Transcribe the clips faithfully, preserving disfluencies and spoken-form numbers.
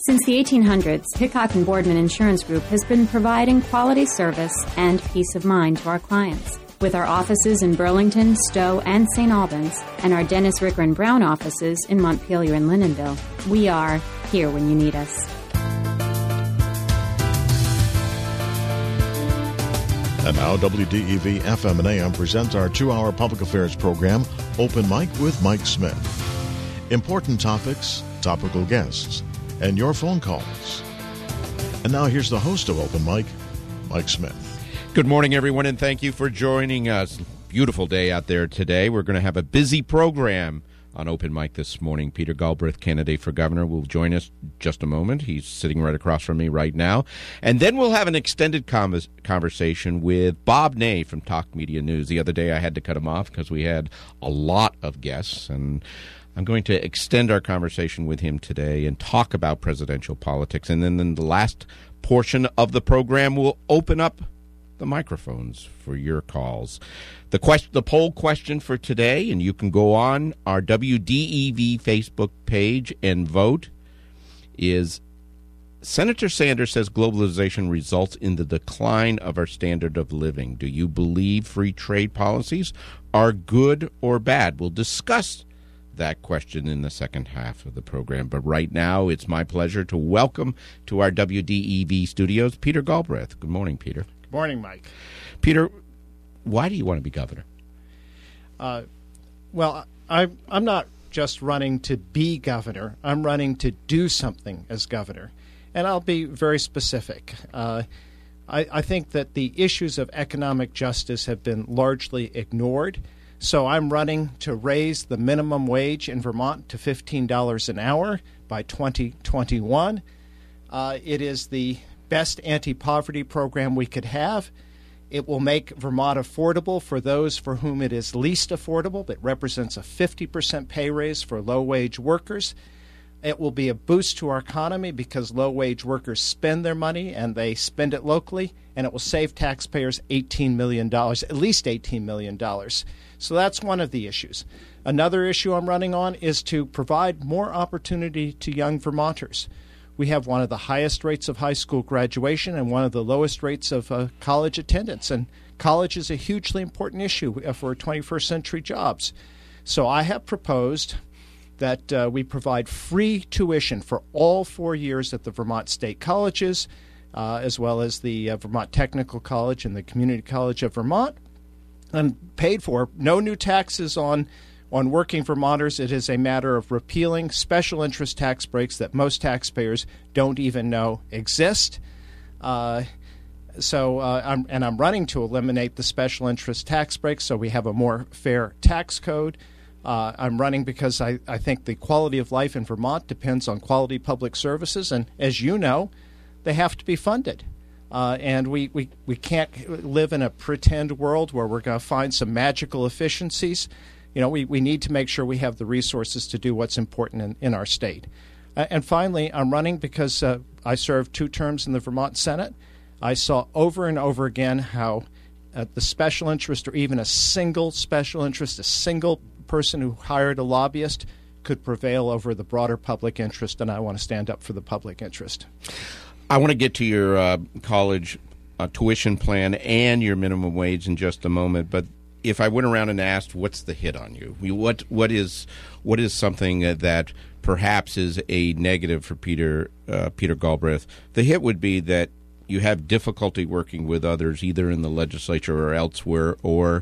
Since the eighteen hundreds, Hickok and Boardman Insurance Group has been providing quality service and peace of mind to our clients. With our offices in Burlington, Stowe, and Saint Albans, and our Dennis Ricker and Brown offices in Montpelier and Lindenville, we are here when you need us. And now W D E V F M and A M presents our two-hour public affairs program, Open Mic with Mike Smith. Important topics, topical guests, and your phone calls. And now here's the host of Open Mic, Mike Smith. Good morning, everyone, and thank you for joining us. Beautiful day out there today. We're going to have a busy program on Open Mic this morning. Peter Galbraith, candidate for governor, will join us just a moment. He's sitting right across from me right now. And then we'll have an extended convers- conversation with Bob Ney from Talk Media News. The other day I had to cut him off because we had a lot of guests, and I'm going to extend our conversation with him today and talk about presidential politics. And then in the last portion of the program, we'll open up the microphones for your calls. The quest- the poll question for today, and you can go on our W D E V Facebook page and vote, is Senator Sanders says globalization results in the decline of our standard of living. Do you believe free trade policies are good or bad? We'll discuss that question in the second half of the program. But right now, it's my pleasure to welcome to our W D E V studios Peter Galbraith. Good morning, Peter. Good morning, Mike. Peter, why do you want to be governor? Uh, well, I, I'm not just running to be governor. I'm running to do something as governor. And I'll be very specific. Uh, I, I think that the issues of economic justice have been largely ignored. So I'm running to raise the minimum wage in Vermont to fifteen dollars an hour by twenty twenty-one. Uh, it is the best anti-poverty program we could have. It will make Vermont affordable for those for whom it is least affordable. It represents a fifty percent pay raise for low-wage workers. It will be a boost to our economy because low-wage workers spend their money and they spend it locally, and it will save taxpayers eighteen million dollars, at least eighteen million dollars. So that's one of the issues. Another issue I'm running on is to provide more opportunity to young Vermonters. We have one of the highest rates of high school graduation and one of the lowest rates of uh, college attendance. And college is a hugely important issue for twenty-first century jobs. So I have proposed that uh, we provide free tuition for all four years at the Vermont State Colleges, uh, as well as the uh, Vermont Technical College and the Community College of Vermont, and paid for. No new taxes on On working Vermonters. It is a matter of repealing special interest tax breaks that most taxpayers don't even know exist. Uh, so, uh, I'm, and I'm running to eliminate the special interest tax breaks so we have a more fair tax code. Uh, I'm running because I, I think the quality of life in Vermont depends on quality public services, and as you know, they have to be funded. Uh, and we, we, we can't live in a pretend world where we're going to find some magical efficiencies. You know, we, we need to make sure we have the resources to do what's important in, in our state. Uh, and finally, I'm running because uh, I served two terms in the Vermont Senate. I saw over and over again how uh, the special interest, or even a single special interest, a single person who hired a lobbyist, could prevail over the broader public interest, and I want to stand up for the public interest. I want to get to your uh, college uh, tuition plan and your minimum wage in just a moment, but if I went around and asked, what's the hit on you? What what is what is something that perhaps is a negative for Peter uh, Peter Galbraith? The hit would be that you have difficulty working with others, either in the legislature or elsewhere, or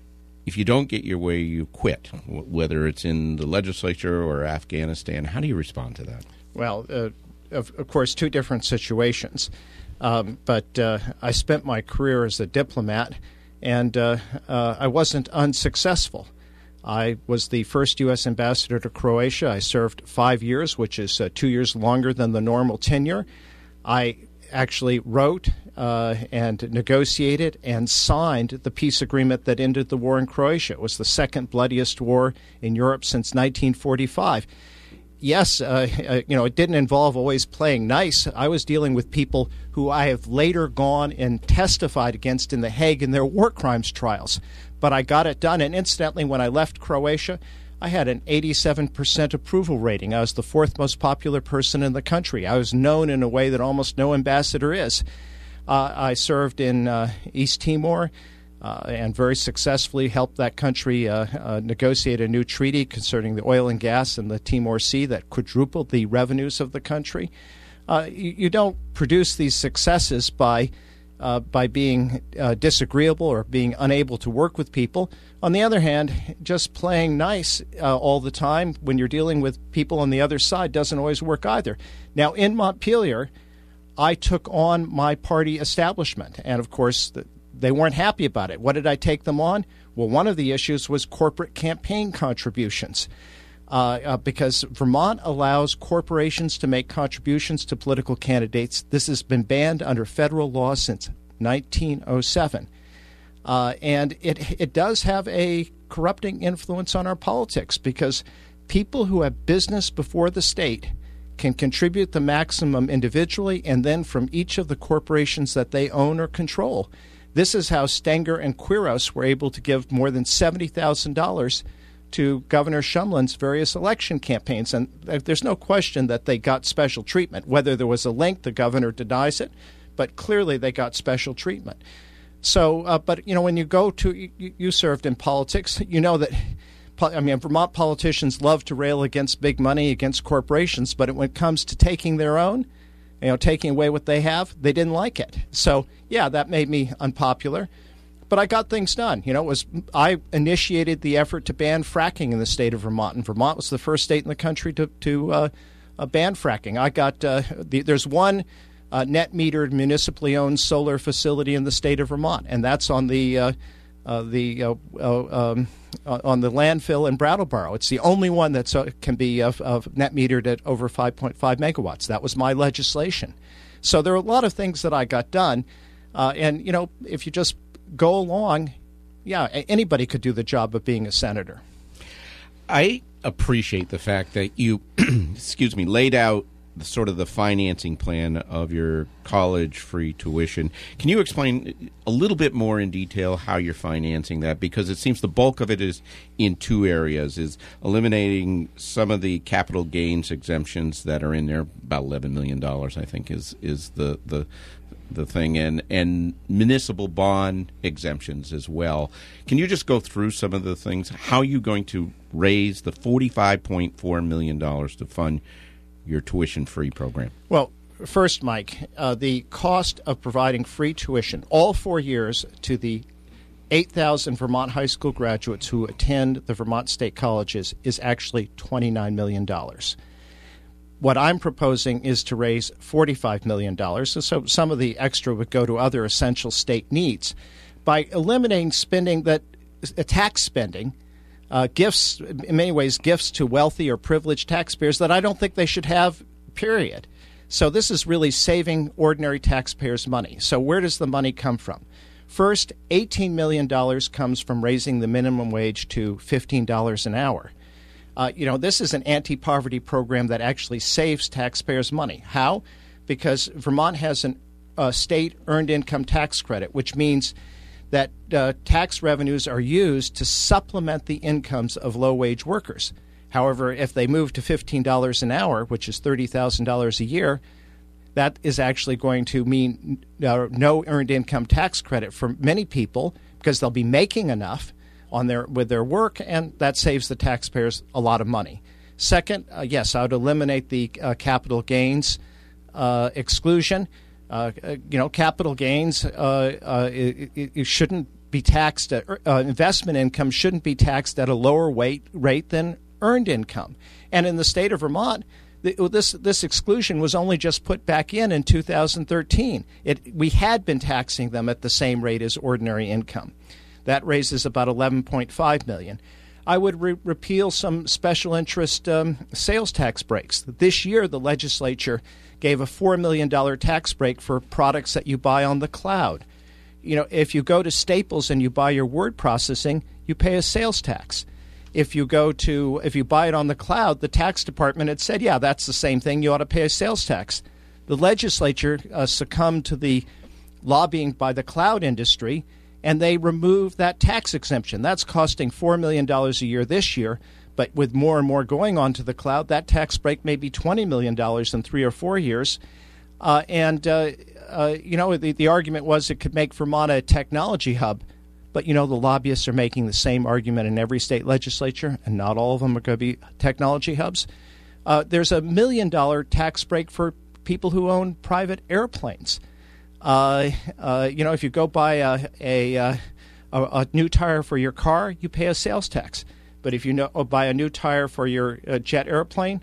if you don't get your way, you quit. Whether it's in the legislature or Afghanistan, how do you respond to that? Well, uh, of, of course, two different situations. Um, but uh, I spent my career as a diplomat. And uh, uh, I wasn't unsuccessful. I was the first U S ambassador to Croatia. I served five years, which is uh, two years longer than the normal tenure. I actually wrote uh, and negotiated and signed the peace agreement that ended the war in Croatia. It was the second bloodiest war in Europe since nineteen forty-five. Yes, uh, uh, you know, it didn't involve always playing nice. I was dealing with people who I have later gone and testified against in The Hague in their war crimes trials. But I got it done. And incidentally, when I left Croatia, I had an eighty-seven percent approval rating. I was the fourth most popular person in the country. I was known in a way that almost no ambassador is. Uh, I served in uh, East Timor uh, and very successfully helped that country uh, uh, negotiate a new treaty concerning the oil and gas in the Timor Sea that quadrupled the revenues of the country. Uh, you, you don't produce these successes by uh, by being uh, disagreeable or being unable to work with people. On the other hand, just playing nice uh, all the time when you're dealing with people on the other side doesn't always work either. Now, in Montpelier, I took on my party establishment, and of course, the, they weren't happy about it. What did I take them on? Well, one of the issues was corporate campaign contributions. Uh, uh, because Vermont allows corporations to make contributions to political candidates. This has been banned under federal law since nineteen oh seven. Uh, and it it does have a corrupting influence on our politics because people who have business before the state can contribute the maximum individually and then from each of the corporations that they own or control. This is how Stenger and Quiros were able to give more than seventy thousand dollars to Governor Shumlin's various election campaigns. And there's no question that they got special treatment. Whether there was a link, the governor denies it, but clearly they got special treatment. So, uh, but, you know, when you go to, you, you served in politics, you know that, I mean, Vermont politicians love to rail against big money, against corporations, but when it comes to taking their own, you know, taking away what they have, they didn't like it. So, yeah, that made me unpopular. But I got things done. You know, it was I initiated the effort to ban fracking in the state of Vermont, and Vermont was the first state in the country to to uh, uh, ban fracking. I got uh, the, there's one uh, net metered municipally owned solar facility in the state of Vermont, and that's on the uh, uh, the uh, uh, um, uh, on the landfill in Brattleboro. It's the only one that uh, can be uh, uh, net metered at over five point five megawatts. That was my legislation. So there are a lot of things that I got done, uh, and you know, if you just go along, yeah, anybody could do the job of being a senator. I appreciate the fact that you, excuse me, laid out the, sort of the financing plan of your college free tuition. Can you explain a little bit more in detail how you're financing that? Because it seems the bulk of it is in two areas, is eliminating some of the capital gains exemptions that are in there, about eleven million dollars, I think, is is the the the thing, and, and municipal bond exemptions as well. Can you just go through some of the things? How are you going to raise the forty-five point four million dollars to fund your tuition-free program? Well, first, Mike, uh, the cost of providing free tuition all four years to the eight thousand Vermont high school graduates who attend the Vermont State Colleges is actually twenty-nine million dollars. What I'm proposing is to raise forty-five million dollars, so some of the extra would go to other essential state needs. By eliminating spending that, uh, tax spending, uh, gifts, in many ways, gifts to wealthy or privileged taxpayers that I don't think they should have, period. So this is really saving ordinary taxpayers' money. So where does the money come from? First, eighteen million dollars comes from raising the minimum wage to fifteen dollars an hour. Uh, you know, this is an anti-poverty program that actually saves taxpayers money. How? Because Vermont has a uh, state earned income tax credit, which means that uh, tax revenues are used to supplement the incomes of low-wage workers. However, if they move to fifteen dollars an hour, which is thirty thousand dollars a year, that is actually going to mean uh, no earned income tax credit for many people because they'll be making enough on their with their work, and that saves the taxpayers a lot of money. Second, uh, yes, I would eliminate the uh, capital gains uh, exclusion. Uh, you know, capital gains uh, uh, it, it shouldn't be taxed. At, uh, investment income shouldn't be taxed at a lower weight, rate than earned income. And in the state of Vermont, this this exclusion was only just put back in in two thousand thirteen. It we had been taxing them at the same rate as ordinary income. That raises about eleven point five million dollars. I would re- repeal some special interest um, sales tax breaks. This year, the legislature gave a four million dollars tax break for products that you buy on the cloud. You know, if you go to Staples and you buy your word processing, you pay a sales tax. If you go to, if you buy it on the cloud, the tax department had said, yeah, that's the same thing. You ought to pay a sales tax. The legislature uh, succumbed to the lobbying by the cloud industry, and they removed that tax exemption. That's costing four million dollars a year this year, But with more and more going onto the cloud, that tax break may be twenty million dollars in three or four years. Uh, and, uh, uh, you know, the, the argument was it could make Vermont a technology hub. But, you know, the lobbyists are making the same argument in every state legislature, and not all of them are going to be technology hubs. Uh, there's a million-dollar tax break for people who own private airplanes. Uh, uh, you know, if you go buy a, a, a, a new tire for your car, you pay a sales tax. But if you know, buy a new tire for your uh, jet airplane,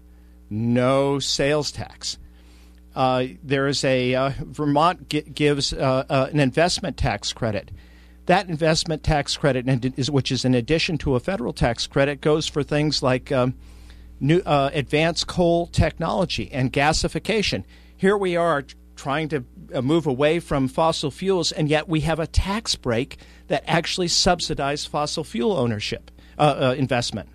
no sales tax. Uh, there is a uh, Vermont g- gives uh, uh, an investment tax credit. That investment tax credit, is, which is in addition to a federal tax credit, goes for things like um, new uh, advanced coal technology and gasification. Here we are trying to uh, move away from fossil fuels, and yet we have a tax break that actually subsidizes fossil fuel ownership uh, uh, investment.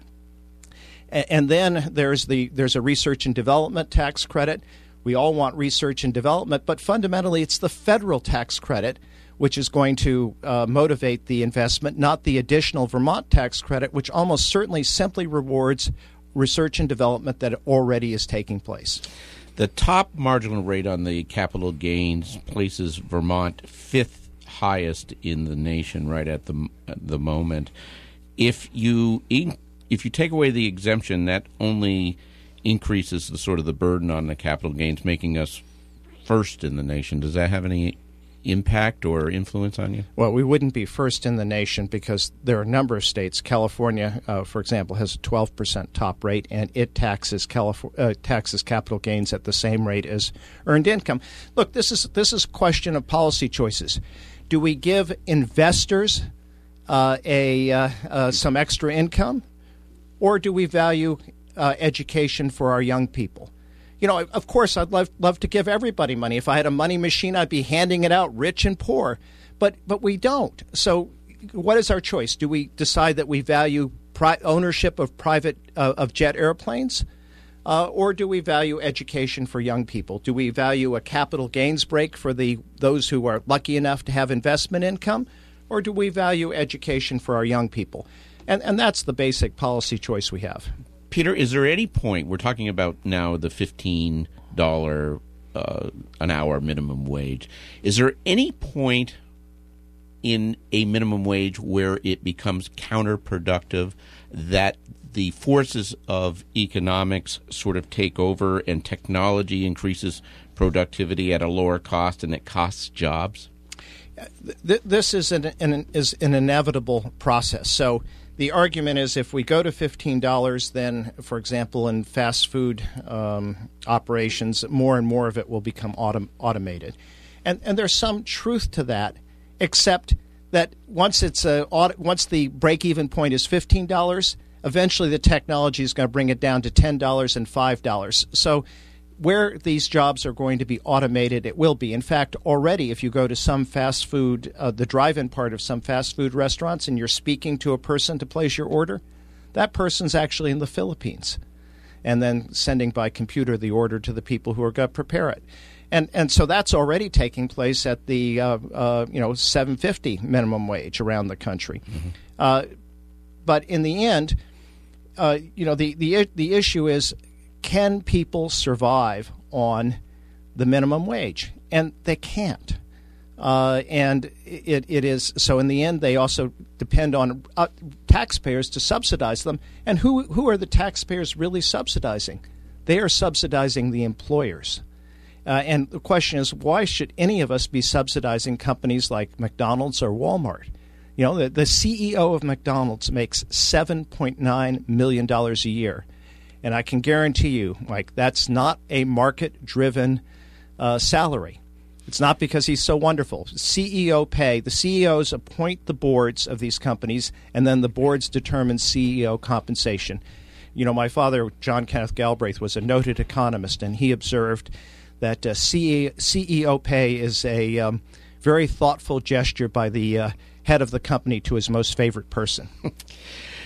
A- and then there's the there's a research and development tax credit. We all want research and development, but fundamentally it's the federal tax credit which is going to uh, motivate the investment, not the additional Vermont tax credit, which almost certainly simply rewards research and development that already is taking place. The top marginal rate on the capital gains places Vermont fifth highest in the nation right at the at the moment. If you if you take away the exemption, that only increases the sort of the burden on the capital gains, making us first in the nation. Does that have any impact or influence on you? Well, we wouldn't be first in the nation because there are a number of states. California, uh, for example, has a twelve percent top rate, and it taxes Calif- uh, taxes capital gains at the same rate as earned income. Look, this is this is a question of policy choices. Do we give investors uh, a uh, uh, some extra income, or do we value uh, education for our young people? You know, of course, I'd love love to give everybody money. If I had a money machine, I'd be handing it out, rich and poor. But but we don't. So, what is our choice? Do we decide that we value pri- ownership of private uh, of jet airplanes, uh, or do we value education for young people? Do we value a capital gains break for the those who are lucky enough to have investment income, or do we value education for our young people? And and that's the basic policy choice we have. Peter, is there any point, we're talking about now the fifteen dollars uh, an hour minimum wage, is there any point in a minimum wage where it becomes counterproductive, that the forces of economics sort of take over and technology increases productivity at a lower cost and it costs jobs? This is an, an, is an inevitable process. So the argument is if we go to fifteen dollars, then, for example, in fast food um, operations, more and more of it will become autom- automated. And and there's some truth to that, except that once it's a, once the break-even point is fifteen dollars, eventually the technology is going to bring it down to ten dollars and five dollars. So where these jobs are going to be automated, it will be. In fact, already if you go to some fast food, uh, the drive-in part of some fast food restaurants, and you're speaking to a person to place your order, that person's actually in the Philippines, and then sending by computer the order to the people who are going to prepare it. And and so that's already taking place at the uh, uh, you know seven fifty minimum wage around the country. Mm-hmm. Uh, but in the end, uh, you know the, the the issue is, can people survive on the minimum wage? And they can't. Uh, and it, it is so in the end, they also depend on uh, taxpayers to subsidize them. And who who are the taxpayers really subsidizing? They are subsidizing the employers. Uh, and the question is, why should any of us be subsidizing companies like McDonald's or Walmart? You know, the, the C E O of McDonald's makes seven point nine million dollars a year. And I can guarantee you, Mike, that's not a market-driven uh, salary. It's not because he's so wonderful. C E O pay, the C E Os appoint the boards of these companies, and then the boards determine C E O compensation. You know, my father, John Kenneth Galbraith, was a noted economist, and he observed that uh, C E O pay is a um, very thoughtful gesture by the uh, head of the company to his most favorite person.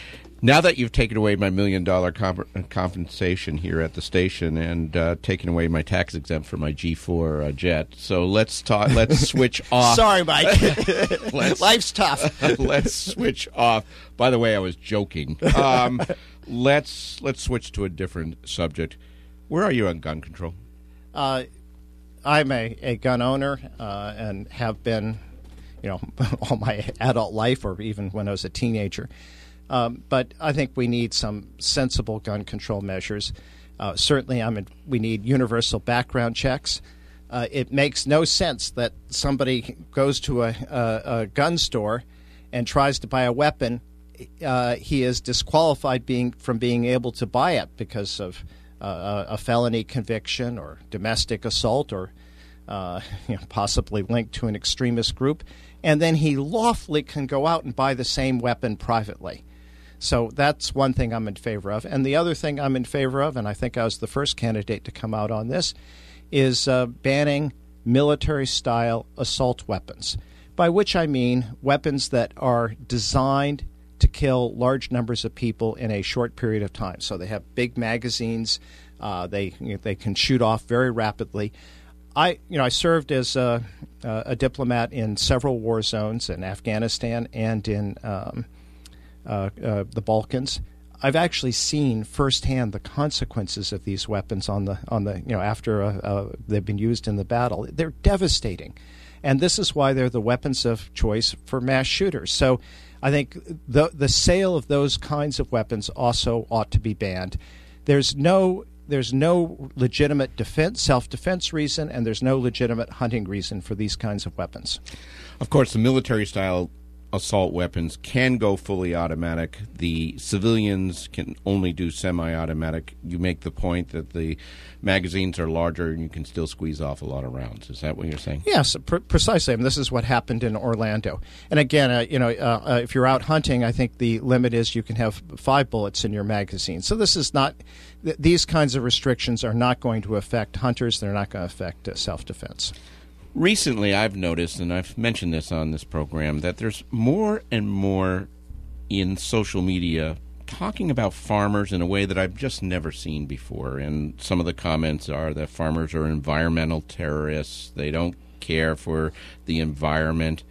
Now that you've taken away my million dollar comp- compensation here at the station and uh, taken away my tax exempt for my G four uh, jet, so let's talk. Let's switch off. Sorry, Mike. Life's tough. Let's switch off. By the way, I was joking. Um, let's let's switch to a different subject. Where are you on gun control? Uh, I'm a, a gun owner uh, and have been, you know, all my adult life, or even when I was a teenager. Um, but I think we need some sensible gun control measures. Uh, certainly, I'm in, we need universal background checks. Uh, it makes no sense that somebody goes to a, a, a gun store and tries to buy a weapon. Uh, he is disqualified being from being able to buy it because of uh, a felony conviction or domestic assault, or uh, you know, possibly linked to an extremist group. And then he lawfully can go out and buy the same weapon privately. So that's one thing I'm in favor of. And the other thing I'm in favor of, and I think I was the first candidate to come out on this, is uh, banning military-style assault weapons, by which I mean weapons that are designed to kill large numbers of people in a short period of time. So they have big magazines. Uh, they you know, they can shoot off very rapidly. I you know I served as a, a diplomat in several war zones in Afghanistan and in um, Uh, uh, the Balkans. I've actually seen firsthand the consequences of these weapons on the on the you know after uh, uh, they've been used in the battle. They're devastating, and this is why they're the weapons of choice for mass shooters. So, I think the the sale of those kinds of weapons also ought to be banned. There's no there's no legitimate defense, self-defense reason, and there's no legitimate hunting reason for these kinds of weapons. Of course, the military-style assault weapons can go fully automatic. The civilians can only do semi-automatic. You make the point that the magazines are larger and you can still squeeze off a lot of rounds. Is that what you're saying? Yes, pr- precisely. I mean, this is what happened in Orlando. And again, uh, you know, uh, uh, if you're out hunting, I think the limit is you can have five bullets in your magazine. So this is not th- these kinds of restrictions are not going to affect hunters. They're not going to affect uh, self-defense. Recently, I've noticed, and I've mentioned this on this program, that there's more and more in social media talking about farmers in a way that I've just never seen before. And some of the comments are that farmers are environmental terrorists. They don't care for the environment.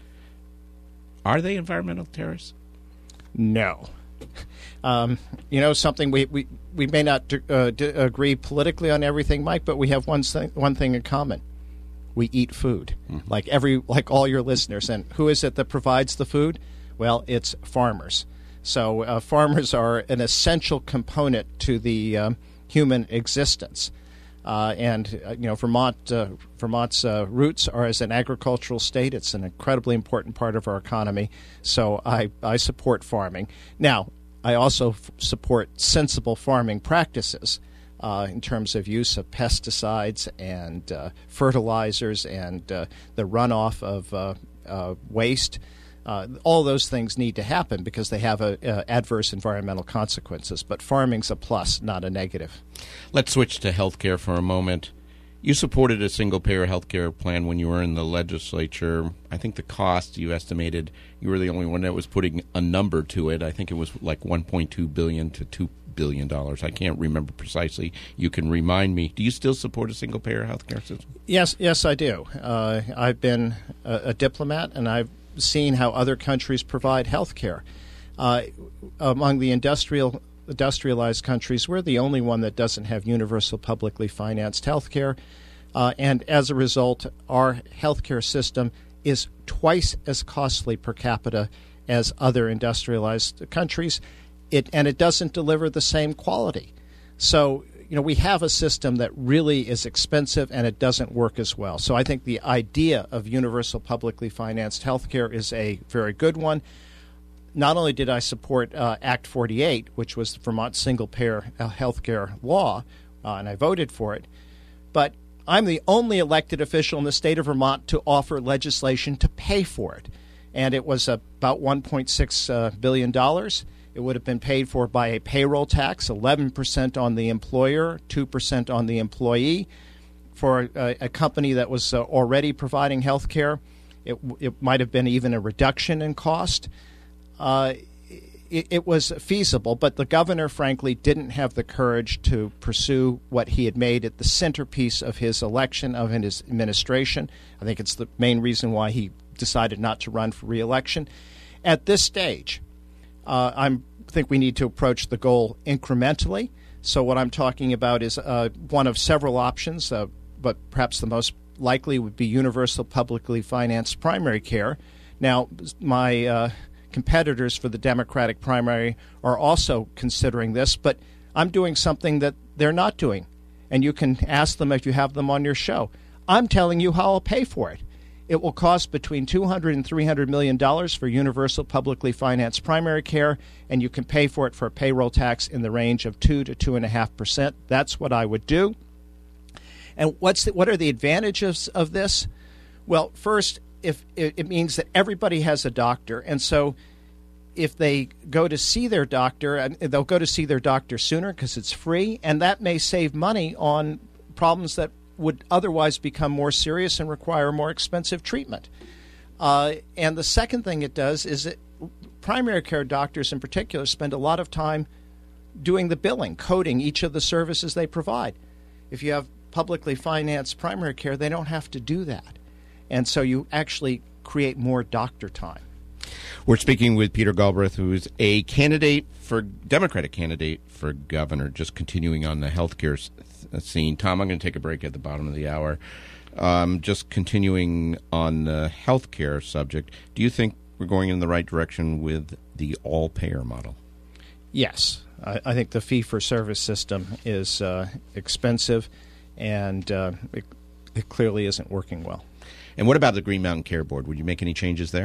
Are they environmental terrorists? No. Um, you know, something we, we, we may not d- uh, d- agree politically on everything, Mike, but we have one thing, one thing in common. We eat food, mm-hmm. like every like all your listeners. And who is it that provides the food? Well, it's farmers. So uh, farmers are an essential component to the um, human existence. Uh, and uh, you know, Vermont uh, Vermont's uh, roots are as an agricultural state. It's an incredibly important part of our economy. So I I support farming. Now, I also f- support sensible farming practices. Uh, in terms of use of pesticides and uh, fertilizers and uh, the runoff of uh, uh, waste. Uh, all those things need to happen because they have a, uh, adverse environmental consequences. But farming's a plus, not a negative. Let's switch to health care for a moment. You supported a single-payer health care plan when you were in the legislature. I think the cost you estimated, you were the only one that was putting a number to it. I think it was like one point two billion dollars to two billion dollars. I can't remember precisely. You can remind me. Do you still support a single-payer health care system? Yes, yes, I do. Uh, I've been a, a diplomat, and I've seen how other countries provide health care. Uh, among the industrial industrialized countries, we're the only one that doesn't have universal publicly financed health care. Uh, and as a result, our health care system is twice as costly per capita as other industrialized countries. It, and it doesn't deliver the same quality. So, you know, we have a system that really is expensive and it doesn't work as well. So I think the idea of universal publicly financed health care is a very good one. Not only did I support uh, Act forty-eight, which was the Vermont single-payer health care law, uh, and I voted for it, but I'm the only elected official in the state of Vermont to offer legislation to pay for it. And it was about one point six uh, billion dollars. It would have been paid for by a payroll tax, eleven percent on the employer, two percent on the employee. For a, a company that was uh, already providing health care, it, it might have been even a reduction in cost. Uh, it, it was feasible, but the governor, frankly, didn't have the courage to pursue what he had made it the centerpiece of his election, of his administration. I think it's the main reason why he decided not to run for re-election. At this stage, uh, I think we need to approach the goal incrementally. So what I'm talking about is uh, one of several options, uh, but perhaps the most likely would be universal publicly financed primary care. Now, my uh, competitors for the Democratic primary are also considering this, but I'm doing something that they're not doing. And you can ask them if you have them on your show. I'm telling you how I'll pay for it. It will cost between two hundred and three hundred million dollars for universal publicly financed primary care, and you can pay for it for a payroll tax in the range of two to two and a half percent. That's what I would do. And what's the, what are the advantages of this? Well, first, if it, it means that everybody has a doctor, and so if they go to see their doctor, they'll go to see their doctor sooner because it's free, and that may save money on problems that would otherwise become more serious and require more expensive treatment. Uh, and the second thing it does is that primary care doctors in particular spend a lot of time doing the billing, coding each of the services they provide. If you have publicly financed primary care, they don't have to do that. And so you actually create more doctor time. We're speaking with Peter Galbraith, who is a candidate for Democratic candidate for governor, just continuing on the healthcare scene. Tom, I'm going to take a break at the bottom of the hour. Um, just continuing on the healthcare subject, do you think we're going in the right direction with the all-payer model? Yes. I, I think the fee-for-service system is uh, expensive, and uh, it, it clearly isn't working well. And what about the Green Mountain Care Board? Would you make any changes there?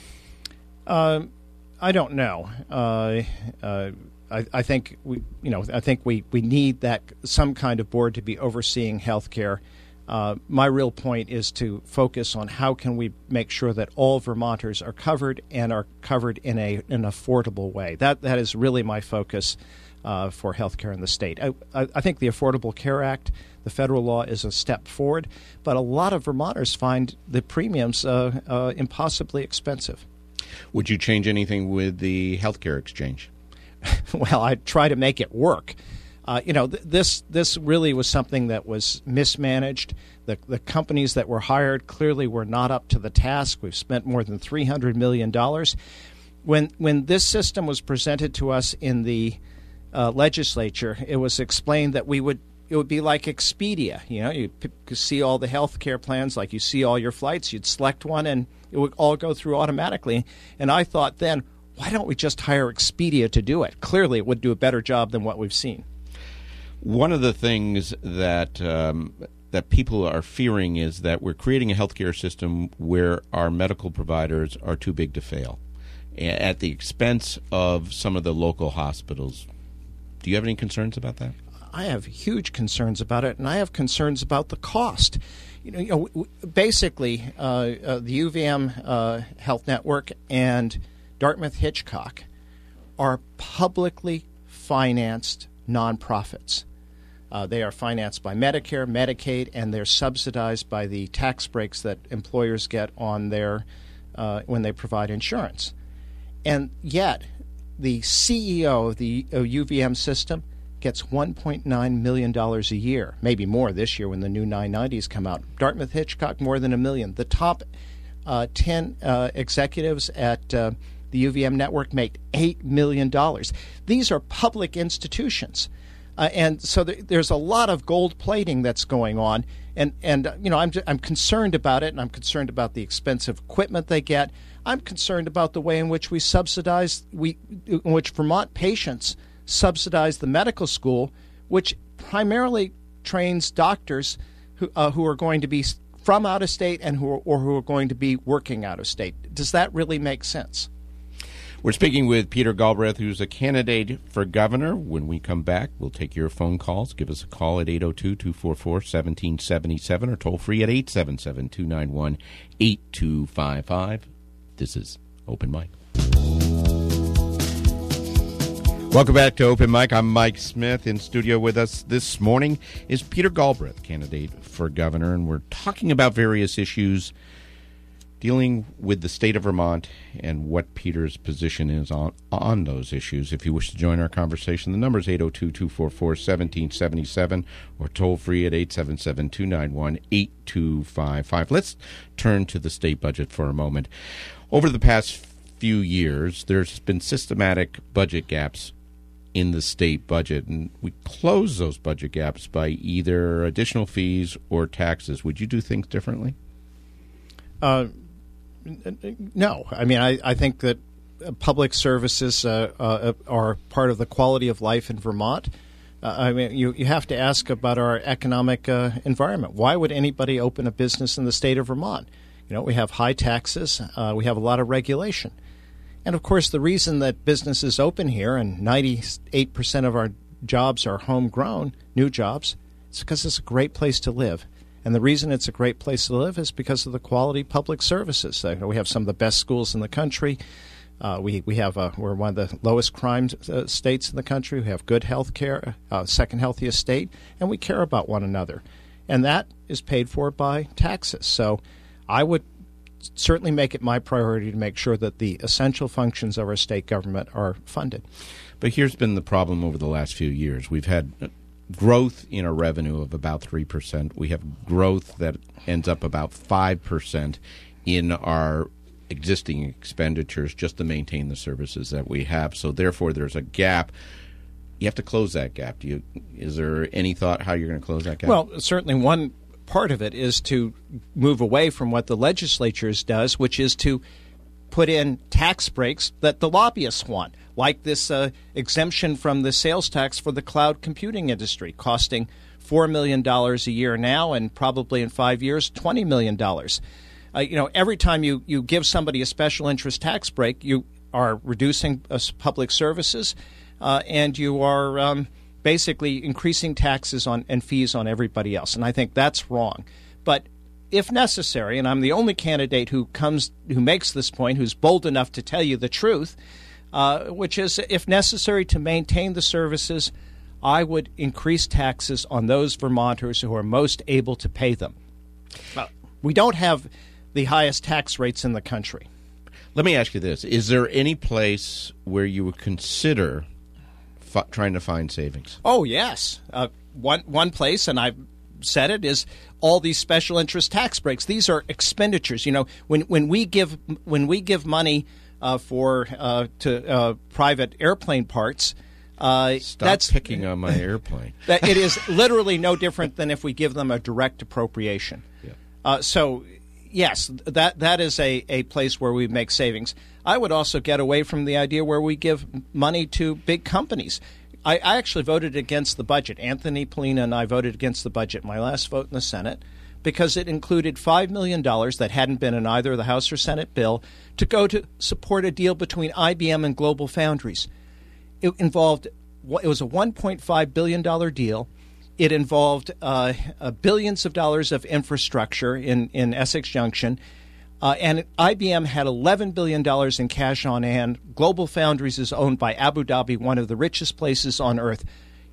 Uh, I don't know. Uh, uh, I, I think we, you know, I think we, we need that some kind of board to be overseeing health care. Uh, my real point is to focus on how can we make sure that all Vermonters are covered and are covered in a an affordable way. That that is really my focus uh, for health care in the state. I, I, I think the Affordable Care Act, the federal law, is a step forward, but a lot of Vermonters find the premiums uh, uh, impossibly expensive. Would you change anything with the healthcare exchange? Well, I try to make it work. Uh, you know, th- this this really was something that was mismanaged. The the companies that were hired clearly were not up to the task. We've spent more than three hundred million dollars. When when this system was presented to us in the uh, legislature, it was explained that we would it would be like Expedia. You know, you p- see all the health care plans, like you see all your flights. You'd select one, and it would all go through automatically. And I thought then, why don't we just hire Expedia to do it? Clearly, it would do a better job than what we've seen. One of the things that um, that people are fearing is that we're creating a healthcare system where our medical providers are too big to fail, at the expense of some of the local hospitals. Do you have any concerns about that? I have huge concerns about it, and I have concerns about the cost. You know, you know w- basically, uh, uh, the U V M uh, Health Network and Dartmouth Hitchcock are publicly financed nonprofits. Uh, they are financed by Medicare, Medicaid, and they're subsidized by the tax breaks that employers get on their uh, when they provide insurance. And yet, the C E O of the uh, U V M system gets one point nine million dollars a year, maybe more this year when the new nine nineties come out. Dartmouth Hitchcock, more than a million. The top uh, ten uh, executives at uh, the U V M network make eight million dollars. These are public institutions. Uh, and so th- there's a lot of gold plating that's going on. And, and uh, you know, I'm, j- I'm concerned about it, and I'm concerned about the expensive equipment they get. I'm concerned about the way in which we subsidize, we, in which Vermont patients subsidize the medical school, which primarily trains doctors who uh, who are going to be from out of state and who are, or who are going to be working out of state. Does that really make sense? We're speaking with Peter Galbraith, who's a candidate for governor. When we come back, we'll take your phone calls. Give us a call at eight oh two, two four four, one seven seven seven or toll free at eight seven seven, two nine one, eight two five five. This is Open Mic. Welcome back to Open Mic. I'm Mike Smith. In studio with us this morning is Peter Galbraith, candidate for governor, and we're talking about various issues dealing with the state of Vermont and what Peter's position is on, on those issues. If you wish to join our conversation, the number is eight oh two, two four four, one seven seven seven or toll free at eight seven seven, two nine one, eight two five five. Let's turn to the state budget for a moment. Over the past few years, there's been systematic budget gaps in the state budget, and we close those budget gaps by either additional fees or taxes. Would you do things differently? Uh, no. I mean, I, I think that public services uh, uh, are part of the quality of life in Vermont. Uh, I mean, you, you have to ask about our economic uh, environment. Why would anybody open a business in the state of Vermont? You know, we have high taxes. Uh, we have a lot of regulation. And, of course, the reason that businesses open here and ninety-eight percent of our jobs are homegrown, new jobs, it's because it's a great place to live. And the reason it's a great place to live is because of the quality public services. Uh, we have some of the best schools in the country. Uh, we we have uh, we're one of the lowest crime uh, states in the country. We have good health care, uh, second healthiest state, and we care about one another. And that is paid for by taxes. So I would certainly make it my priority to make sure that the essential functions of our state government are funded. But here's been the problem over the last few years. We've had growth in our revenue of about three percent. We have growth that ends up about five percent in our existing expenditures just to maintain the services that we have. So therefore, there's a gap. You have to close that gap. Do you? Is there any thought how you're going to close that gap? Well, certainly one part of it is to move away from what the legislature does, which is to put in tax breaks that the lobbyists want, like this uh, exemption from the sales tax for the cloud computing industry, costing four million dollars a year now and probably in five years, twenty million dollars. Uh, you know, every time you, you give somebody a special interest tax break, you are reducing uh, public services uh, and you are um, basically increasing taxes on and fees on everybody else. And I think that's wrong. But if necessary, and I'm the only candidate who comes who makes this point, who's bold enough to tell you the truth, uh, which is if necessary to maintain the services, I would increase taxes on those Vermonters who are most able to pay them. Uh, we don't have the highest tax rates in the country. Let me ask you this. Is there any place where you would consider f- trying to find savings? Oh, yes. Uh, one one place, and I've said it, is all these special interest tax breaks. These are expenditures. You know, when when we give when we give money uh, for uh, to uh, private airplane parts, uh, Stop that's picking on my airplane. that it is literally no different than if we give them a direct appropriation. Yeah. Uh, so, yes, that that is a, a place where we make savings. I would also get away from the idea where we give money to big companies. I, I actually voted against the budget. Anthony Polina and I voted against the budget, my last vote in the Senate, because it included five million dollars that hadn't been in either the House or Senate bill to go to support a deal between I B M and Global Foundries. It involved, it was a one point five billion dollars deal. It involved uh, uh, billions of dollars of infrastructure in, in Essex Junction. Uh, and I B M had eleven billion dollars in cash on hand. Global Foundries is owned by Abu Dhabi, one of the richest places on earth.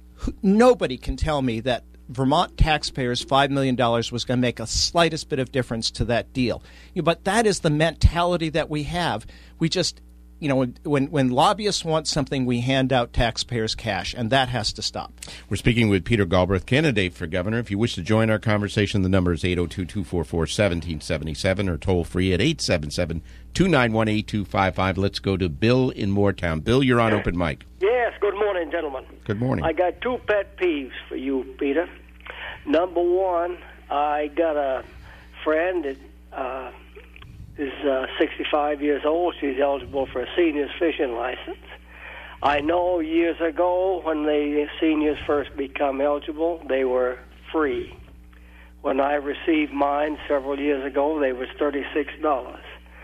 Nobody can tell me that Vermont taxpayers' five million dollars was going to make a slightest bit of difference to that deal. But that is the mentality that we have. We just, you know, when, when lobbyists want something, we hand out taxpayers' cash, and that has to stop. We're speaking with Peter Galbraith, candidate for governor. If you wish to join our conversation, the number is eight oh two, two four four, one seven seven seven or toll free at eight seven seven, two nine one, eight two five five. Let's go to Bill in Moortown. Bill, you're on Open Mic. Yes, good morning, gentlemen. Good morning. I got two pet peeves for you, Peter. Number one, I got a friend that uh, is uh, sixty-five years old. She's eligible for a senior's fishing license. I know years ago when the seniors first become eligible, they were free. When I received mine several years ago, they was thirty-six dollars.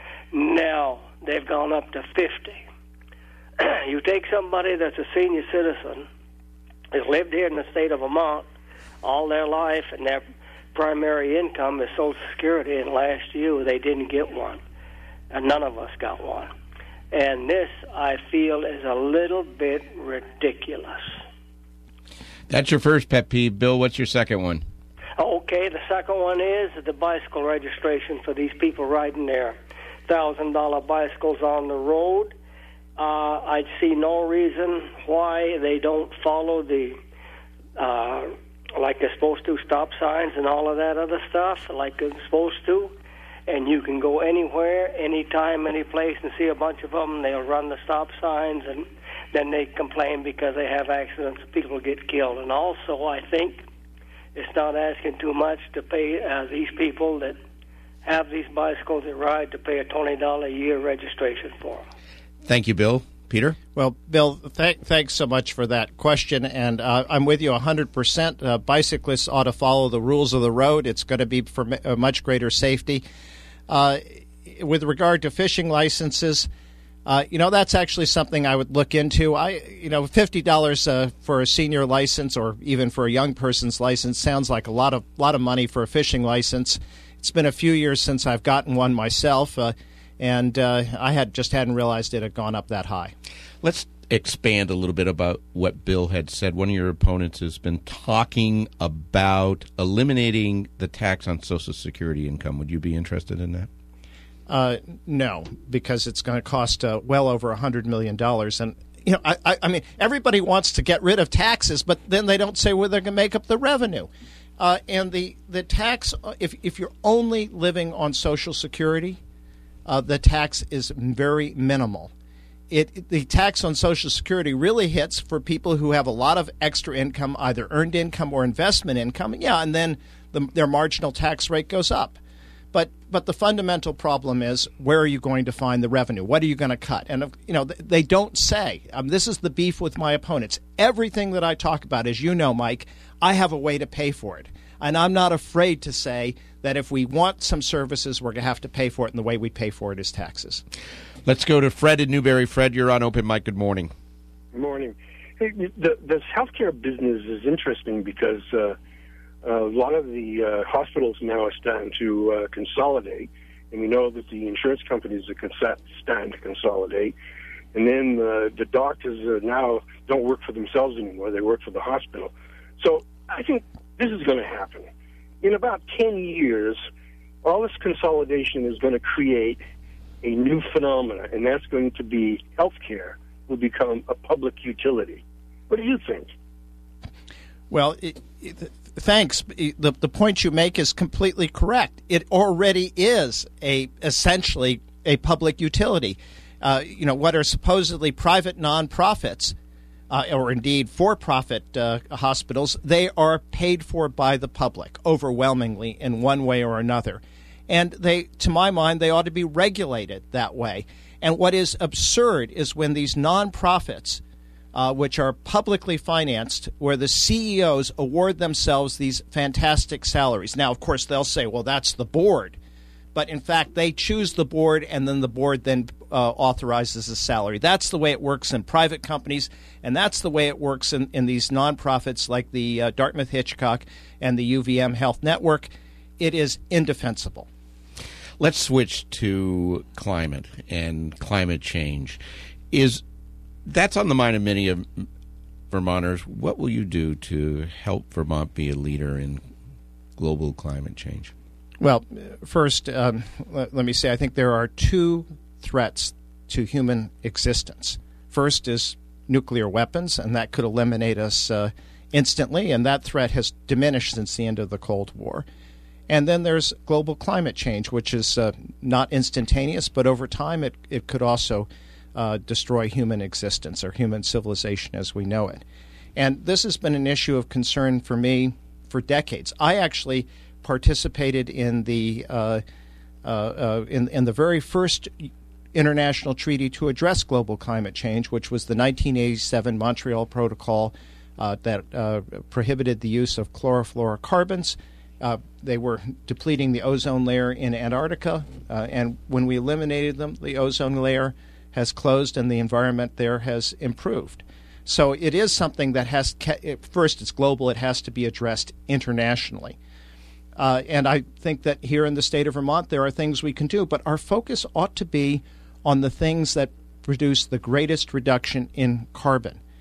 Now they've gone up to fifty dollars. You take somebody that's a senior citizen, has lived here in the state of Vermont all their life, and their primary income is Social Security, and last year they didn't get one, and none of us got one. And this, I feel, is a little bit ridiculous. That's your first pet peeve. Bill, what's your second one? Okay, the second one is the bicycle registration for these people riding their one thousand dollars bicycles on the road. Uh, I see no reason why they don't follow the, uh, like they're supposed to, stop signs and all of that other stuff, like they're supposed to. And you can go anywhere, anytime, any place, and see a bunch of them. They'll run the stop signs, and then they complain because they have accidents and people get killed. And also, I think it's not asking too much to pay uh, these people that have these bicycles that ride to pay a twenty dollars a year registration for them. Thank you, Bill. Peter? Well, Bill, th- thanks so much for that question, and uh, I'm with you one hundred percent. Uh, bicyclists ought to follow the rules of the road. It's going to be for a much greater safety. Uh, with regard to fishing licenses, uh, you know, that's actually something I would look into. I, you know, fifty dollars uh, for a senior license or even for a young person's license sounds like a lot of lot of money for a fishing license. It's been a few years since I've gotten one myself. Uh, And uh, I had just hadn't realized it had gone up that high. Let's expand a little bit about what Bill had said. One of your opponents has been talking about eliminating the tax on Social Security income. Would you be interested in that? Uh, no, because it's going to cost uh, well over one hundred million dollars. And, you know, I, I, I mean, everybody wants to get rid of taxes, but then they don't say where they're going to make up the revenue. Uh, and the, the tax, if if you're only living on Social Security, Uh, the tax is very minimal. It, the tax on Social Security really hits for people who have a lot of extra income, either earned income or investment income. Yeah, and then the, their marginal tax rate goes up. But but the fundamental problem is, where are you going to find the revenue? What are you going to cut? And you know they don't say. Um, this is the beef with my opponents. Everything that I talk about, as you know, Mike, I have a way to pay for it. And I'm not afraid to say that if we want some services, we're going to have to pay for it, and the way we pay for it is taxes. Let's go to Fred in Newberry. Fred, you're on Open Mic. Good morning. Good morning. Hey, the, this healthcare business is interesting because uh, a lot of the uh, hospitals now are starting to uh, consolidate, and we know that the insurance companies are cons- starting to consolidate. And then uh, the doctors uh, now don't work for themselves anymore. They work for the hospital. So I think this is going to happen. In about ten years, all this consolidation is going to create a new phenomenon, and that's going to be healthcare will become a public utility. What do you think? Well, it, it, thanks. The, the point you make is completely correct. It already is a essentially a public utility. Uh, you know, what are supposedly private nonprofits, Uh, or indeed for-profit uh, hospitals, they are paid for by the public overwhelmingly in one way or another. And they, to my mind, they ought to be regulated that way. And what is absurd is when these nonprofits, uh, which are publicly financed, where the C E Os award themselves these fantastic salaries. Now, of course, they'll say, well, that's the board. But in fact, they choose the board, and then the board then uh, authorizes the salary. That's the way it works in private companies, and that's the way it works in, in these nonprofits like the uh, Dartmouth Hitchcock and the U V M Health Network. It is indefensible. Let's switch to climate and climate change. Is that's on the mind of many of Vermonters. What will you do to help Vermont be a leader in global climate change? Well, first, um, let, let me say I think there are two threats to human existence. First is nuclear weapons, and that could eliminate us uh, instantly, and that threat has diminished since the end of the Cold War. And then there's global climate change, which is uh, not instantaneous, but over time it, it could also uh, destroy human existence or human civilization as we know it. And this has been an issue of concern for me for decades. I actually participated in the uh, uh, uh, in, in the very first international treaty to address global climate change, which was the nineteen eighty-seven Montreal Protocol uh, that uh, prohibited the use of chlorofluorocarbons. Uh, they were depleting the ozone layer in Antarctica, uh, and when we eliminated them, the ozone layer has closed and the environment there has improved. So it is something that has, first, it's global, it has to be addressed internationally. Uh, and I think that here in the state of Vermont, there are things we can do, but our focus ought to be on the things that produce the greatest reduction in carbon.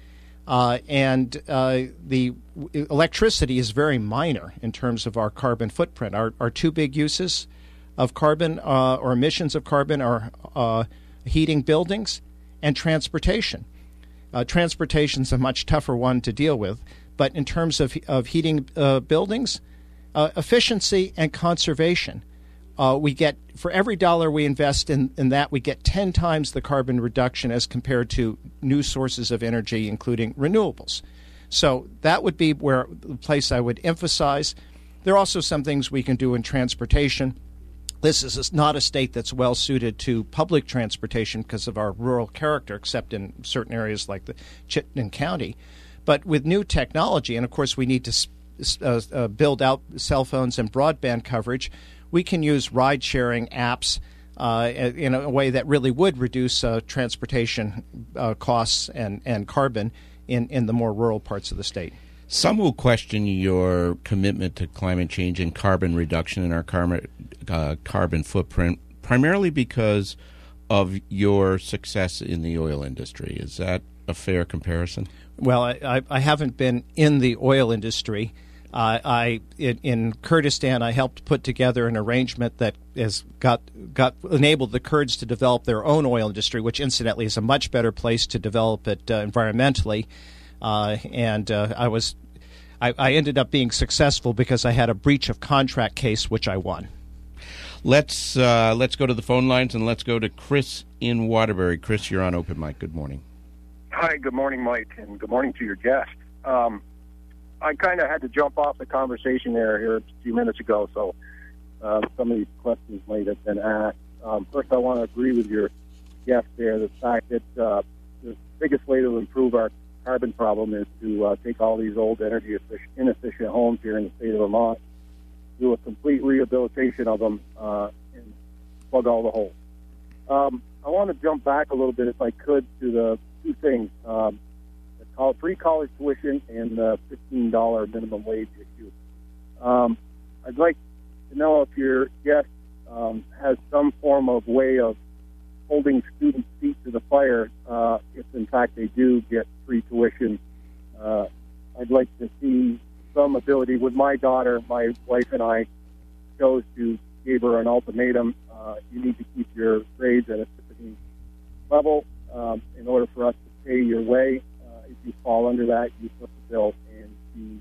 Uh, and uh, the electricity is very minor in terms of our carbon footprint. Our, our two big uses of carbon uh, or emissions of carbon are uh, heating buildings and transportation. Uh, transportation is a much tougher one to deal with, but in terms of, of heating uh, buildings, uh, efficiency and conservation, uh, we get, for every dollar we invest in, in that, we get ten times the carbon reduction as compared to new sources of energy, including renewables. So that would be where the place I would emphasize. There are also some things we can do in transportation. This is not a state that's well suited to public transportation because of our rural character, except in certain areas like the Chittenden County. But with new technology, and of course we need to uh, uh, build out cell phones and broadband coverage, we can use ride-sharing apps uh, in a way that really would reduce uh, transportation uh, costs and, and carbon in, in the more rural parts of the state. Some will question your commitment to climate change and carbon reduction in our carbon, uh, carbon footprint, primarily because of your success in the oil industry. Is that a fair comparison? Well, I, I haven't been in the oil industry. Uh, I in, in Kurdistan, I helped put together an arrangement that has got got enabled the Kurds to develop their own oil industry, which incidentally is a much better place to develop it uh, environmentally. Uh, and uh, I was, I, I ended up being successful because I had a breach of contract case, which I won. Let's uh, let's go to the phone lines and let's go to Chris in Waterbury. Chris, you're on Open Mic. Good morning. Hi, good morning, Mike, and good morning to your guest. Um, I kind of had to jump off the conversation there here a few minutes ago, so uh, some of these questions might have been asked. Um, first, I want to agree with your guest there, the fact that uh, the biggest way to improve our carbon problem is to uh, take all these old energy efficient, inefficient homes here in the state of Vermont, do a complete rehabilitation of them, uh, and plug all the holes. Um, I want to jump back a little bit, if I could, to the two things. Um, Called free college tuition and the fifteen dollars minimum wage issue. Um, I'd like to know if your guest um, has some form of way of holding students' feet to the fire uh, if, in fact, they do get free tuition. Uh, I'd like to see some ability. With my daughter, my wife and I chose to give her an ultimatum. Uh, you need to keep your grades at a certain level um, in order for us to pay your way. If you fall under that, you flip the bill, and she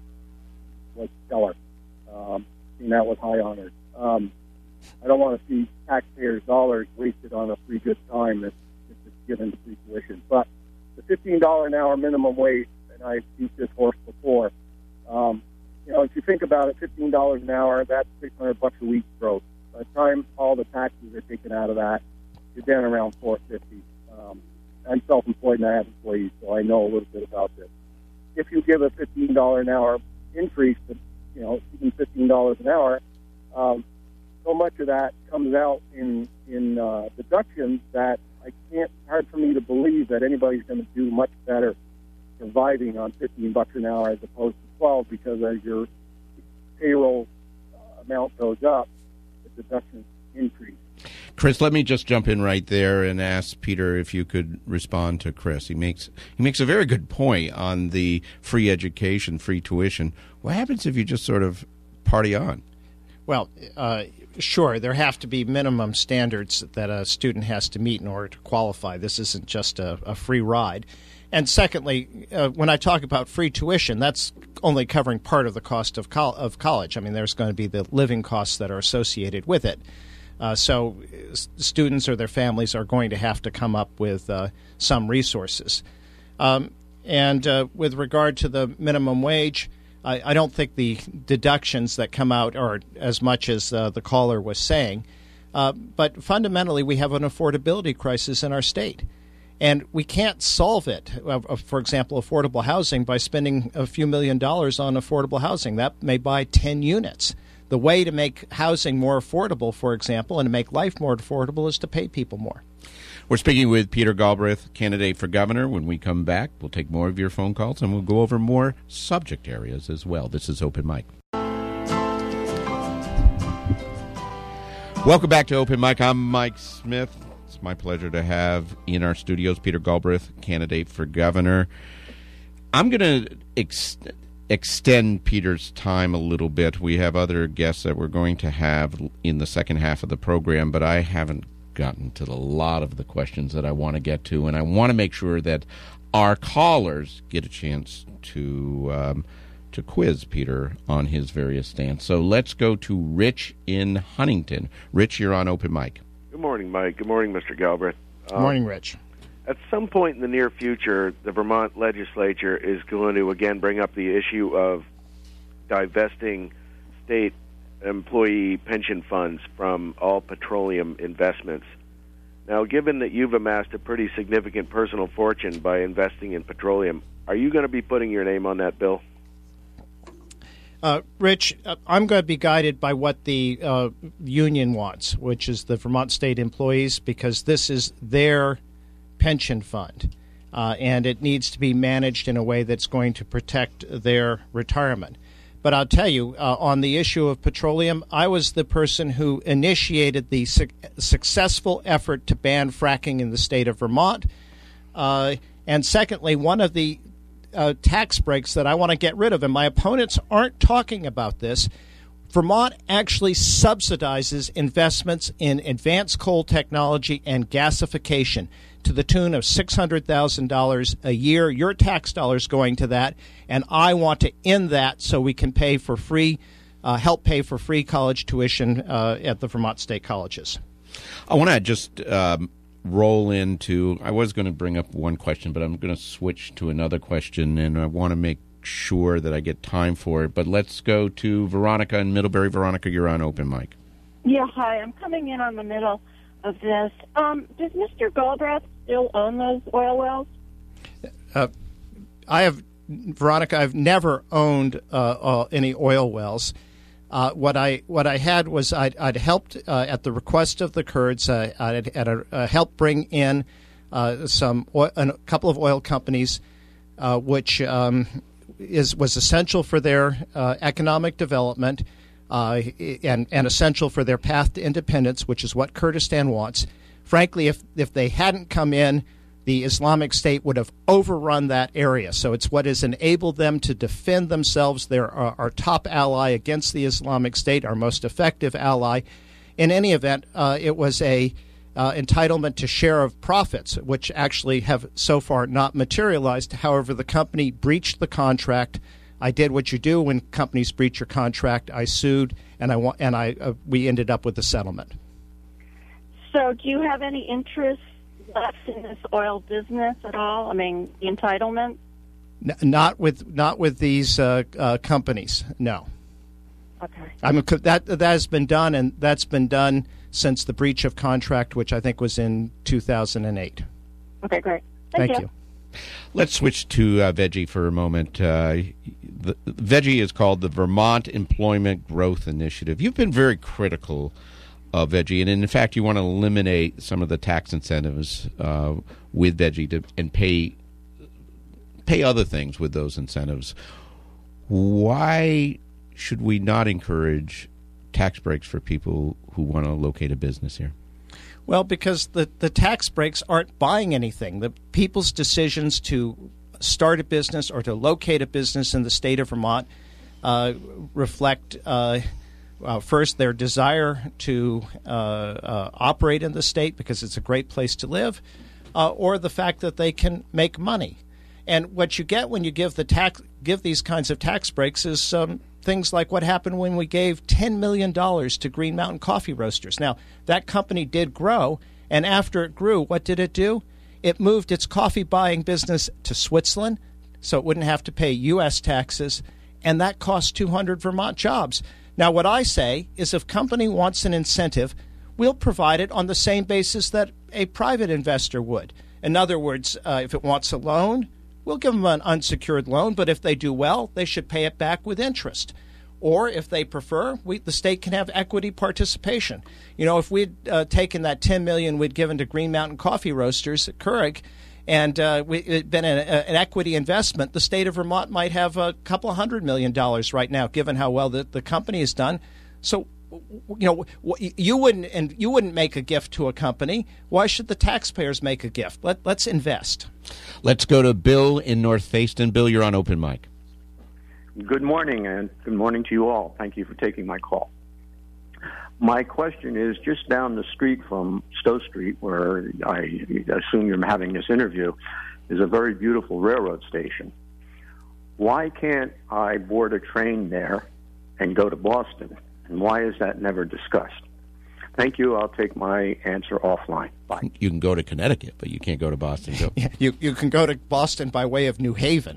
was stellar. Um, seen that with high honors. Um, I don't want to see taxpayers' dollars wasted on a free good time that's, that's given free tuition. But the fifteen dollars an hour minimum wage, and I've used this horse before, um, you know, if you think about it, fifteen dollars an hour, that's six hundred bucks a week gross. By the time all the taxes are taken out of that, you're down around four fifty. Um, I'm self-employed and I have employees, so I know a little bit about this. If you give a fifteen dollars an hour increase, to, you know, even fifteen dollars an hour, um, so much of that comes out in in uh, deductions that I can't. Hard for me to believe that anybody's going to do much better surviving on fifteen bucks an hour as opposed to twelve, because as your payroll uh, amount goes up, the deductions increase. Chris, let me just jump in right there and ask Peter if you could respond to Chris. He makes he makes a very good point on the free education, free tuition. What happens if you just sort of party on? Well, uh, sure, there have to be minimum standards that a student has to meet in order to qualify. This isn't just a, a free ride. And secondly, uh, when I talk about free tuition, that's only covering part of the cost of, col- of college. I mean, there's going to be the living costs that are associated with it. Uh, so s- students or their families are going to have to come up with uh, some resources. Um, and uh, with regard to the minimum wage, I, I don't think the deductions that come out are as much as uh, the caller was saying. Uh, but fundamentally, we have an affordability crisis in our state. And we can't solve it, uh, for example, affordable housing, by spending a few million dollars on affordable housing. That may buy ten units. The way to make housing more affordable, for example, and to make life more affordable is to pay people more. We're speaking with Peter Galbraith, candidate for governor. When we come back, we'll take more of your phone calls, and we'll go over more subject areas as well. This is Open Mic. Welcome back to Open Mic. I'm Mike Smith. It's my pleasure to have in our studios Peter Galbraith, candidate for governor. I'm going to ex- extend Peter's time a little bit. We have other guests that we're going to have in the second half of the program, but I haven't gotten to a lot of the questions that I want to get to, and I want to make sure that our callers get a chance to um, to quiz Peter on his various stance. So let's go to Rich in Huntington. Rich, you're on Open Mic. Good morning, Mike. Good morning, Mister Galbraith. Good morning, Rich. At some point in the near future, the Vermont legislature is going to again bring up the issue of divesting state employee pension funds from all petroleum investments. Now, given that you've amassed a pretty significant personal fortune by investing in petroleum, are you going to be putting your name on that bill? Uh, Rich, uh, I'm going to be guided by what the uh, union wants, which is the Vermont State Employees, because this is their pension fund, uh, and it needs to be managed in a way that's going to protect their retirement. But I'll tell you, uh, on the issue of petroleum, I was the person who initiated the su- successful effort to ban fracking in the state of Vermont. Uh, and secondly, one of the uh, tax breaks that I want to get rid of, and my opponents aren't talking about this, Vermont actually subsidizes investments in advanced coal technology and gasification to the tune of six hundred thousand dollars a year. Your tax dollars going to that, and I want to end that so we can pay for free, uh, help pay for free college tuition uh, at the Vermont State Colleges. I want to just um, roll into, I was going to bring up one question, but I'm going to switch to another question, and I want to make sure that I get time for it. But let's go to Veronica in Middlebury. Veronica, you're on Open Mic. Yeah, hi. I'm coming in on the middle of this. Um, does Mister Galbraith still own those oil wells? Uh, I have, Veronica, I've never owned uh, uh, any oil wells. Uh, what I what I had was I'd, I'd helped uh, at the request of the Kurds. Uh, I'd, I'd uh, helped bring in uh, some oil, a couple of oil companies, uh, which um, is was essential for their uh, economic development. Uh, and, and essential for their path to independence, which is what Kurdistan wants. Frankly, if if they hadn't come in, the Islamic State would have overrun that area. So it's what has enabled them to defend themselves. They're our, our top ally against the Islamic State, our most effective ally. In any event, uh, it was a uh, entitlement to share of profits, which actually have so far not materialized. However, the company breached the contract. I did what you do when companies breach your contract. I sued, and I wa- and I uh, we ended up with a settlement. So, do you have any interest left in this oil business at all? I mean, the entitlement? N- not with not with these uh, uh, companies. No. Okay. I mean that that has been done, and that's been done since the breach of contract, which I think was in two thousand eight. Okay, great. Thank, Thank you. you. Let's switch to uh, Veggie for a moment. Uh, the, Veggie is called the Vermont Employment Growth Initiative. You've been very critical of Veggie, and in fact, you want to eliminate some of the tax incentives uh, with Veggie to, and pay pay other things with those incentives. Why should we not encourage tax breaks for people who want to locate a business here? Well, because the, the tax breaks aren't buying anything. The people's decisions to start a business or to locate a business in the state of Vermont uh, reflect, uh, uh, first, their desire to uh, uh, operate in the state because it's a great place to live, uh, or the fact that they can make money. And what you get when you give the tax, give these kinds of tax breaks is um, things like what happened when we gave ten million dollars to Green Mountain Coffee Roasters. Now, that company did grow, and after it grew, what did it do? It moved its coffee buying business to Switzerland so it wouldn't have to pay U S taxes, and that cost two hundred Vermont jobs. Now, what I say is if a company wants an incentive, we'll provide it on the same basis that a private investor would. In other words, uh, if it wants a loan, we'll give them an unsecured loan, but if they do well, they should pay it back with interest. Or if they prefer, we, the state can have equity participation. You know, if we'd uh, taken that ten million dollars we'd given to Green Mountain Coffee Roasters at Keurig, and uh, we, it'd been an, an equity investment, the state of Vermont might have a couple of hundred million dollars right now, given how well the, the company has done. So you know, you wouldn't and you wouldn't make a gift to a company. Why should the taxpayers make a gift? Let, let's invest. Let's go to Bill in North Facein. Bill, you're on Open Mic. Good morning, and good morning to you all. Thank you for taking my call. My question is, just down the street from Stowe Street, where I assume you're having this interview, is a very beautiful railroad station. Why can't I board a train there and go to Boston? And why is that never discussed? Thank you. I'll take my answer offline. Bye. You can go to Connecticut, but you can't go to Boston. Go. you you can go to Boston by way of New Haven.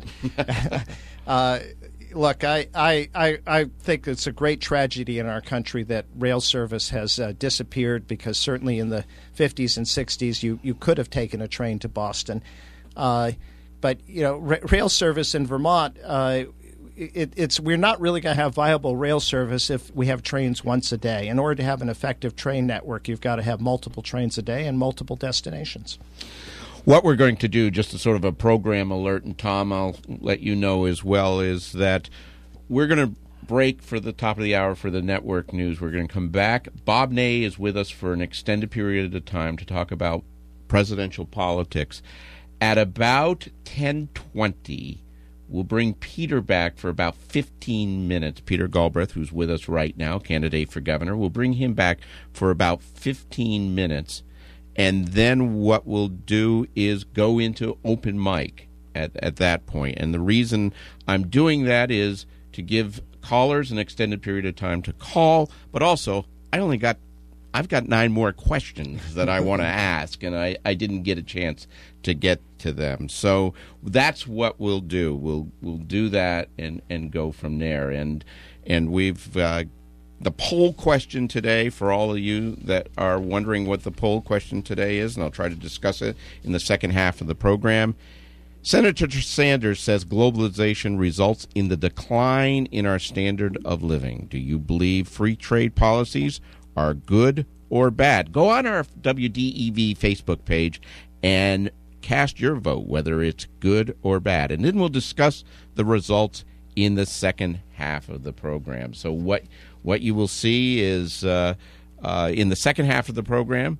uh, look, I, I, I, I think it's a great tragedy in our country that rail service has uh, disappeared, because certainly in the fifties and sixties you, you could have taken a train to Boston. Uh, but, you know, ra- rail service in Vermont, uh, It, it's we're not really going to have viable rail service if we have trains once a day. In order to have an effective train network, you've got to have multiple trains a day and multiple destinations. What we're going to do, just as sort of a program alert, and Tom, I'll let you know as well, is that we're going to break for the top of the hour for the network news. We're going to come back. Bob Ney is with us for an extended period of time to talk about presidential politics. At about ten twenty, we'll bring Peter back for about fifteen minutes. Peter Galbraith, who's with us right now, candidate for governor. We'll bring him back for about fifteen minutes. And then what we'll do is go into open mic at, at that point. And the reason I'm doing that is to give callers an extended period of time to call, but also I only got I've got nine more questions that I want to ask, and I, I didn't get a chance to get to them. So that's what we'll do. We'll we'll do that and, and go from there. And and we've uh, the poll question today, for all of you that are wondering what the poll question today is, and I'll try to discuss it in the second half of the program. Senator Sanders says globalization results in the decline in our standard of living. Do you believe free trade policies are good or bad? Go on our W D E V Facebook page and cast your vote, whether it's good or bad. And then we'll discuss the results in the second half of the program. So what what you will see is uh, uh, in the second half of the program,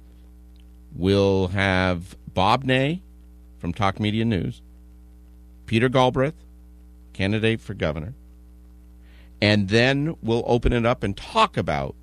we'll have Bob Ney from Talk Media News, Peter Galbraith, candidate for governor, and then we'll open it up and talk about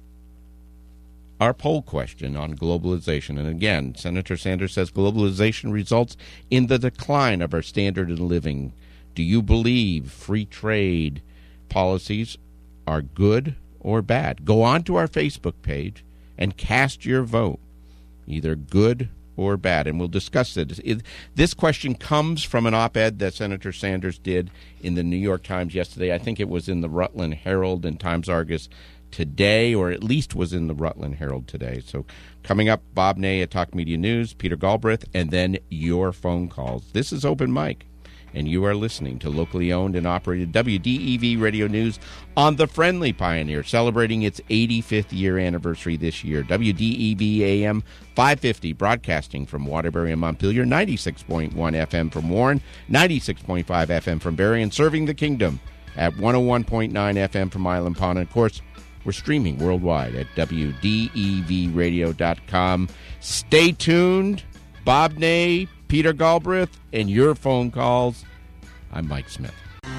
our poll question on globalization. And again, Senator Sanders says globalization results in the decline of our standard of living. Do you believe free trade policies are good or bad? Go on to our Facebook page and cast your vote, either good or bad, and we'll discuss it. it. This question comes from an op-ed that Senator Sanders did in the New York Times yesterday. I think it was in the Rutland Herald and Times-Argus today, or at least was in the Rutland Herald today. So coming up, Bob Ney at Talk Media News, Peter Galbraith, and then your phone calls. This is Open Mic, and you are listening to locally owned and operated W D E V Radio News on the Friendly Pioneer, celebrating its eighty-fifth year anniversary this year. W D E V A M five fifty, broadcasting from Waterbury and Montpelier, ninety-six point one F M from Warren, ninety-six point five F M from Barrie, and serving the Kingdom at one oh one point nine F M from Island Pond. And, of course, we're streaming worldwide at W D E V radio dot com. Stay tuned. Bob Ney, Peter Galbraith, and your phone calls. I'm Mike Smith.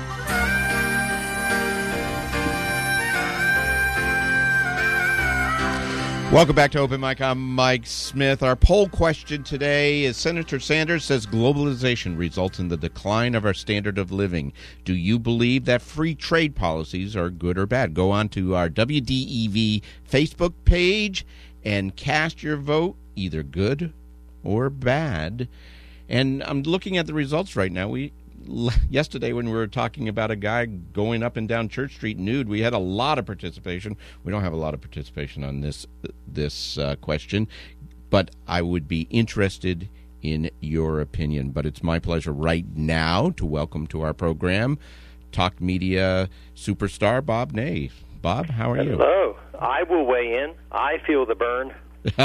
Welcome back to Open Mic. I'm Mike Smith. Our poll question today is Senator Sanders says globalization results in the decline of our standard of living. Do you believe that free trade policies are good or bad? Go on to our W D E V Facebook page and cast your vote, either good or bad. And I'm looking at the results right now. We Yesterday, when we were talking about a guy going up and down Church Street nude, we had a lot of participation. We don't have a lot of participation on this this uh, question, but I would be interested in your opinion. But it's my pleasure right now to welcome to our program Talk Media superstar Bob Ney. Bob, how are you? Hello. I will weigh in. I feel the burn.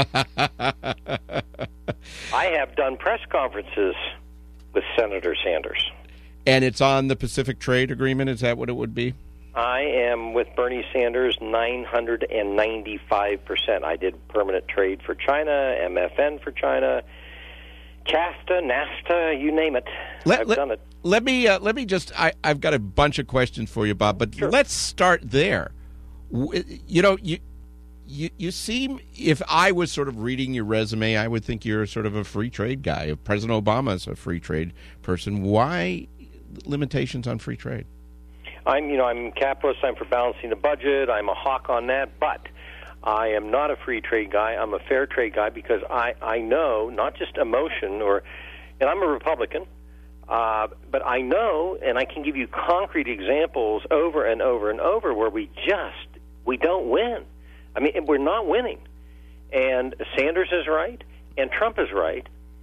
I have done press conferences with Senator Sanders. And it's on the Pacific Trade Agreement? Is that what it would be? I am with Bernie Sanders nine hundred ninety-five percent. I did permanent trade for China, M F N for China, CAFTA, NAFTA, you name it. Let, I've let, done it. Let me uh, let me just. I, I've got a bunch of questions for you, Bob. But Sure. let's start there. You know, you you you seem. If I was sort of reading your resume, I would think you're sort of a free trade guy. If President Obama is a free trade person, why limitations on free trade? I'm, you know, I'm a capitalist. I'm for balancing the budget. I'm a hawk on that, but I am not a free trade guy. I'm a fair trade guy because I, I know not just emotion or, and I'm a Republican, uh, but I know, and I can give you concrete examples over and over and over where we just we don't win. I mean, we're not winning, and Sanders is right, and Trump is right.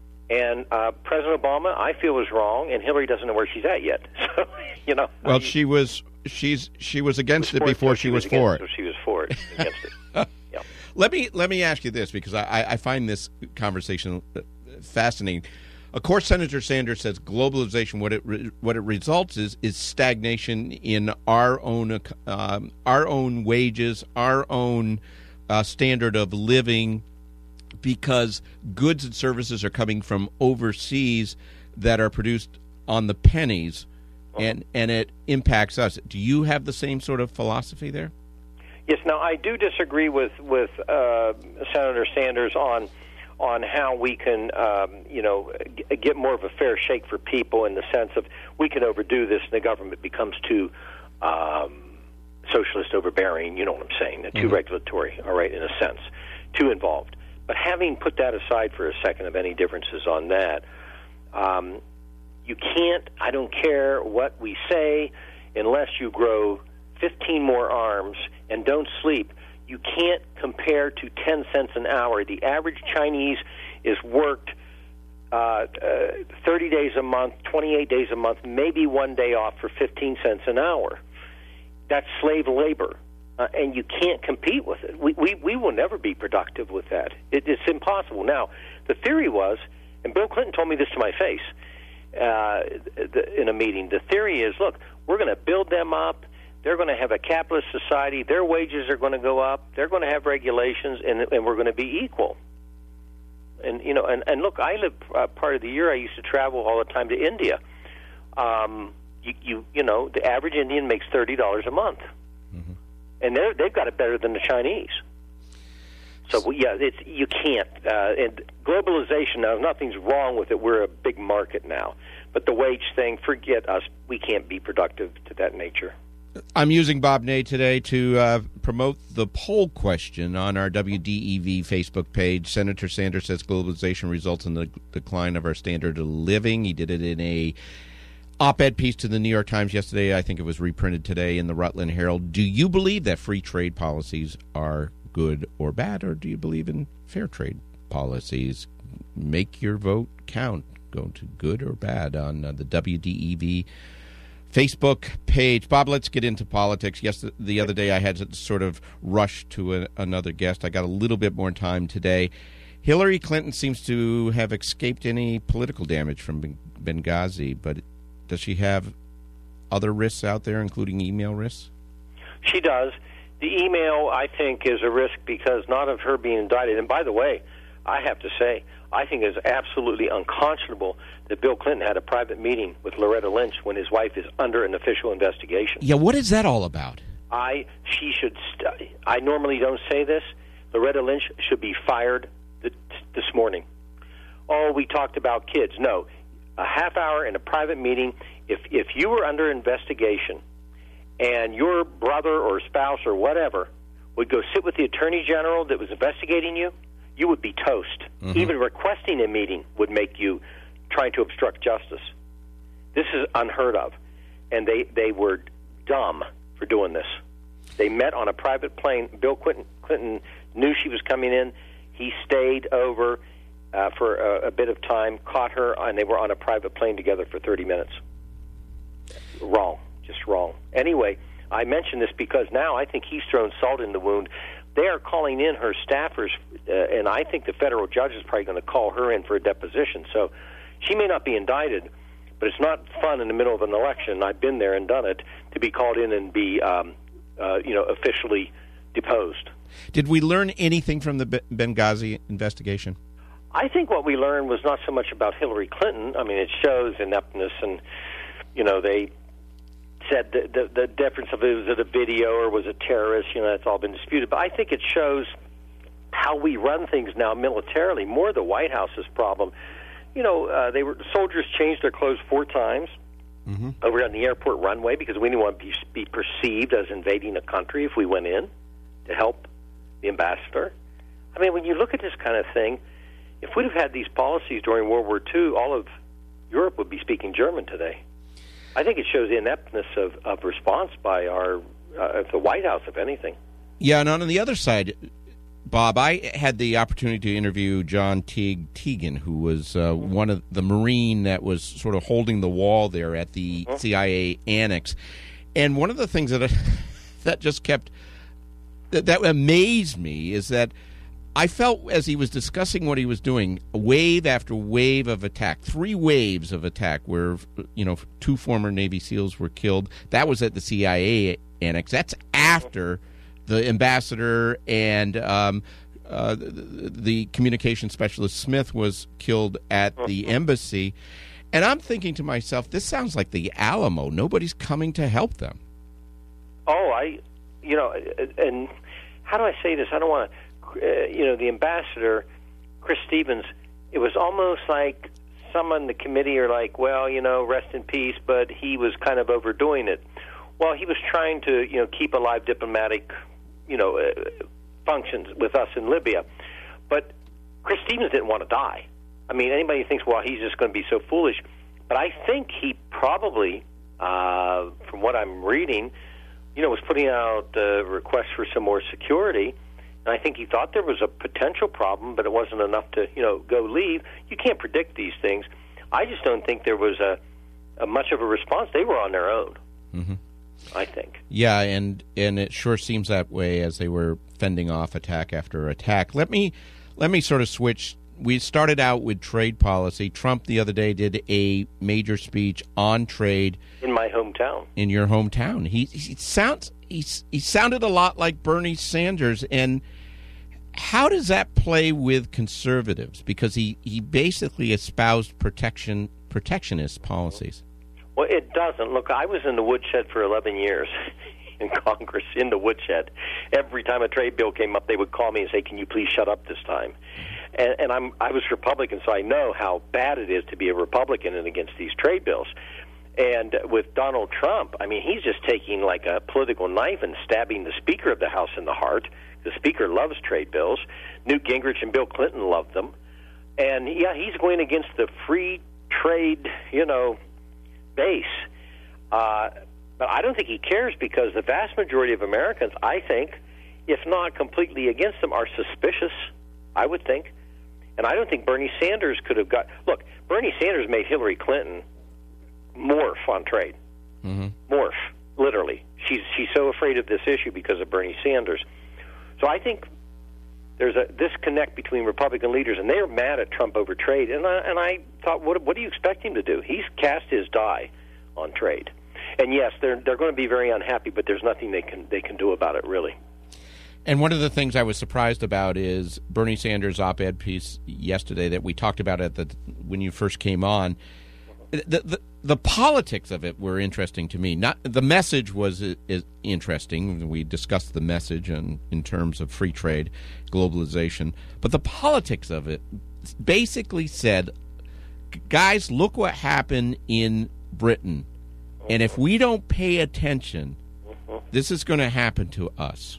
And uh, President Obama, I feel, was wrong, and Hillary doesn't know where she's at yet. So, you know. Well, I mean, she was she's she was against was it before it, she, she was, was for against, it. So she was for it, against it. Yeah. Let me let me ask you this because I, I find this conversation fascinating. Of course, Senator Sanders says globalization. What it re, what it results is is stagnation in our own um, our own wages, our own uh, standard of living, because goods and services are coming from overseas that are produced on the pennies, and and it impacts us. Do you have the same sort of philosophy there? Yes. Now, I do disagree with with uh, Senator Sanders on on how we can, um, you know, g- get more of a fair shake for people in the sense of we can overdo this and the government becomes too um, socialist overbearing. You know what I'm saying? Too Mm-hmm. regulatory. All right, in a sense, too involved. But having put that aside for a second of any differences on that, um, you can't, I don't care what we say, unless you grow fifteen more arms and don't sleep, you can't compare to ten cents an hour. The average Chinese is worked uh, uh, thirty days a month, twenty-eight days a month, maybe one day off for fifteen cents an hour. That's slave labor. Uh, and you can't compete with it. We, we we will never be productive with that. It, it's impossible. Now, the theory was, and Bill Clinton told me this to my face uh, the, in a meeting, the theory is, look, we're going to build them up. They're going to have a capitalist society. Their wages are going to go up. They're going to have regulations, and, and we're going to be equal. And, you know, and, and look, I live uh, part of the year, I used to travel all the time to India. Um, you, you, you know, the average Indian makes thirty dollars a month. Mm-hmm. And they're, they've got it better than the Chinese. So, yeah, it's, you can't. Uh, and globalization, now, nothing's wrong with it. We're a big market now. But the wage thing, forget us. We can't be productive to that nature. I'm using Bob Ney today to uh, promote the poll question on our W D E V Facebook page. Senator Sanders says globalization results in the decline of our standard of living. He did it in a op-ed piece to the New York Times yesterday. I think it was reprinted today in the Rutland Herald. Do you believe that free trade policies are good or bad, or do you believe in fair trade policies? Make your vote count. Go to good or bad on uh, the W D E V Facebook page. Bob, let's get into politics. Yes, the, the other day I had to sort of rush to a, another guest. I got a little bit more time today. Hillary Clinton seems to have escaped any political damage from Benghazi, but does she have other risks out there, including email risks? She does. The email, I think, is a risk because not of her being indicted. And by the way, I have to say, I think it's absolutely unconscionable that Bill Clinton had a private meeting with Loretta Lynch when his wife is under an official investigation. Yeah, what is that all about? I she should. St- I normally don't say this. Loretta Lynch should be fired th- this morning. Oh, we talked about kids. No, a half hour in a private meeting. If if you were under investigation, and your brother or spouse or whatever would go sit with the attorney general that was investigating you, you would be toast. Mm-hmm. Even requesting a meeting would make you trying to obstruct justice. This is unheard of. And they, they were dumb for doing this. They met on a private plane. Bill Clinton, Clinton knew she was coming in. He stayed over uh, for a, a bit of time, caught her, and they were on a private plane together for thirty minutes. Wrong. Just wrong. Anyway, I mention this because now I think he's thrown salt in the wound. They are calling in her staffers, uh, and I think the federal judge is probably going to call her in for a deposition. So she may not be indicted, But it's not fun in the middle of an election. I've been there and done it, to be called in and be, um, uh, you know, officially deposed. Did we learn anything from the Benghazi investigation? I think what we learned was not so much about Hillary Clinton. I mean, it shows ineptness, and, you know, they said the, the, the difference of it was it a video or was it terrorist. You know, that's all been disputed. But I think it shows how we run things now militarily, more the White House's problem. You know, uh, they were soldiers changed their clothes four times mm-hmm. over on the airport runway because we didn't want to be, be perceived as invading a country if we went in to help the ambassador. I mean, when you look at this kind of thing, if we'd have had these policies during World War Two, all of Europe would be speaking German today. I think it shows the ineptness of, of response by our uh, the White House, if anything. Yeah, and on the other side, Bob, I had the opportunity to interview John Teague Teagan, who was uh, mm-hmm. one of the Marine that was sort of holding the wall there at the mm-hmm. C I A annex. And one of the things that that just kept that, that amazed me is that I felt as he was discussing what he was doing, wave after wave of attack, three waves of attack where, you know, two former Navy SEALs were killed. That was at the C I A annex. That's after the ambassador and um, uh, the, the communication specialist Smith was killed at the embassy. And I'm thinking to myself, this sounds like the Alamo. Nobody's coming to help them. Oh, I, you know, and how do I say this? I don't want to. Uh, you know, the ambassador, Chris Stevens, it was almost like someone in the committee are like, well, you know, rest in peace, but he was kind of overdoing it. Well, he was trying to, you know, keep alive diplomatic, you know, uh, functions with us in Libya. But Chris Stevens didn't want to die. I mean, anybody who thinks, well, he's just going to be so foolish. But I think he probably, uh, from what I'm reading, you know, was putting out uh, requests for some more security. And I think he thought there was a potential problem, but it wasn't enough to, you know, go leave. You can't predict these things. I just don't think there was a, a much of a response. They were on their own, mm-hmm. I think. Yeah, and and it sure seems that way as they were fending off attack after attack. Let me let me sort of switch. We started out with trade policy. Trump the other day did a major speech on trade in my hometown. In your hometown, he, he sounds he he sounded a lot like Bernie Sanders. And how does that play with conservatives? Because he, he basically espoused protection protectionist policies. Well, it doesn't. Look, I was in the woodshed for eleven years in Congress, in the woodshed. Every time a trade bill came up, they would call me and say, can you please shut up this time? And, and I'm, I was Republican, so I know how bad it is to be a Republican and against these trade bills. And with Donald Trump, I mean, he's just taking like a political knife and stabbing the Speaker of the House in the heart. The Speaker loves trade bills. Newt Gingrich and Bill Clinton loved them. And, yeah, he's going against the free trade, you know, base. Uh, but I don't think he cares because the vast majority of Americans, I think, if not completely against them, are suspicious, I would think. And I don't think Bernie Sanders could have got... Look, Bernie Sanders made Hillary Clinton morph on trade. Mm-hmm. Morph, literally. She's she's so afraid of this issue because of Bernie Sanders. So I think there's a disconnect between Republican leaders, and they're mad at Trump over trade. And I, and I thought, what, what do you expect him to do? He's cast his die on trade. And yes, they're they're going to be very unhappy, but there's nothing they can they can do about it, really. And one of the things I was surprised about is Bernie Sanders' op-ed piece yesterday that we talked about at the when you first came on. The, the the politics of it were interesting to me. Not the message was is interesting. We discussed the message in, in terms of free trade, globalization. But the politics of it basically said, guys, look what happened in Britain. And if we don't pay attention, this is going to happen to us.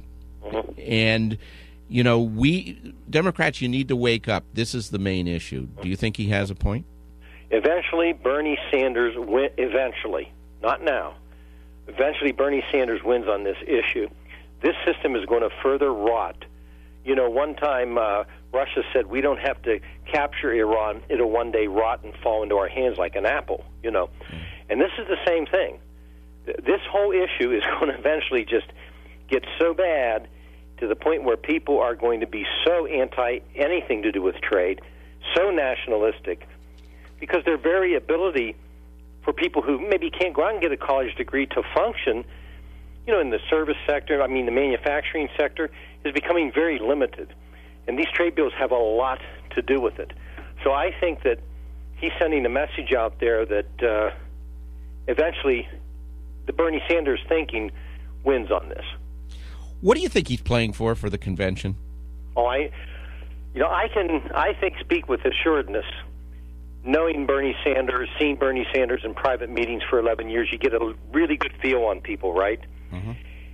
And, you know, we Democrats, you need to wake up. This is the main issue. Do you think he has a point? Eventually, Bernie Sanders win. Eventually, not now. Eventually, Bernie Sanders wins on this issue. This system is going to further rot. You know, one time uh, Russia said we don't have to capture Iran; it'll one day rot and fall into our hands like an apple. You know, and this is the same thing. This whole issue is going to eventually just get so bad to the point where people are going to be so anti anything to do with trade, so nationalistic. Because their very ability for people who maybe can't go out and get a college degree to function, you know, in the service sector, I mean the manufacturing sector, is becoming very limited. And these trade bills have a lot to do with it. So I think that he's sending a message out there that uh, eventually the Bernie Sanders thinking wins on this. What do you think he's playing for for the convention? Oh, I, you know, I can, I think, speak with assuredness. Knowing Bernie Sanders, seeing Bernie Sanders in private meetings for eleven years, you get a really good feel on people, right? Mm-hmm.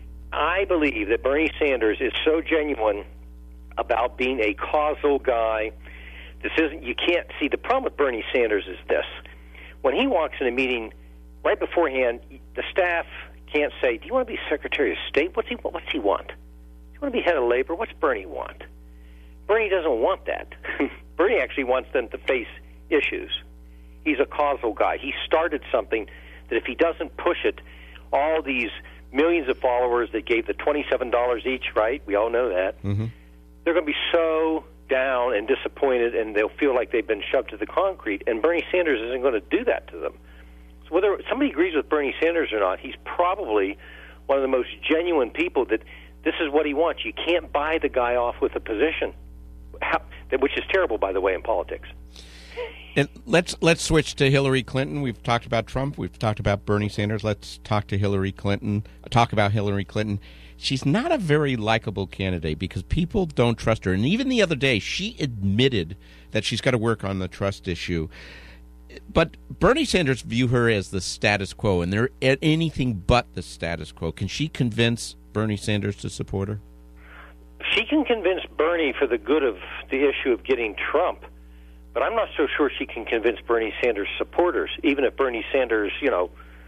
I believe that Bernie Sanders is so genuine about being a causal guy. This isn't, you can't see, the problem with Bernie Sanders is this. When he walks in a meeting, right beforehand, the staff can't say, do you want to be Secretary of State? What's he, what's he want? Do you want to be head of labor? What's Bernie want? Bernie doesn't want that. Bernie actually wants them to face issues. He's a causal guy. He started something that if he doesn't push it, all these millions of followers that gave the twenty-seven dollars each, right? We all know that. Mm-hmm. They're going to be so down and disappointed, and they'll feel like they've been shoved to the concrete, and Bernie Sanders isn't going to do that to them. So whether somebody agrees with Bernie Sanders or not, he's probably one of the most genuine people that this is what he wants. You can't buy the guy off with a position, How, which is terrible, by the way, in politics. And let's let's switch to Hillary Clinton. We've talked about Trump. We've talked about Bernie Sanders. Let's talk to Hillary Clinton. Talk about Hillary Clinton. She's not a very likable candidate because people don't trust her. And even the other day, she admitted that she's got to work on the trust issue. But Bernie Sanders view her as the status quo, and they're anything but the status quo. Can she convince Bernie Sanders to support her? She can convince Bernie for the good of the issue of getting Trump. But I'm not so sure she can convince Bernie Sanders supporters, even if Bernie Sanders, you know,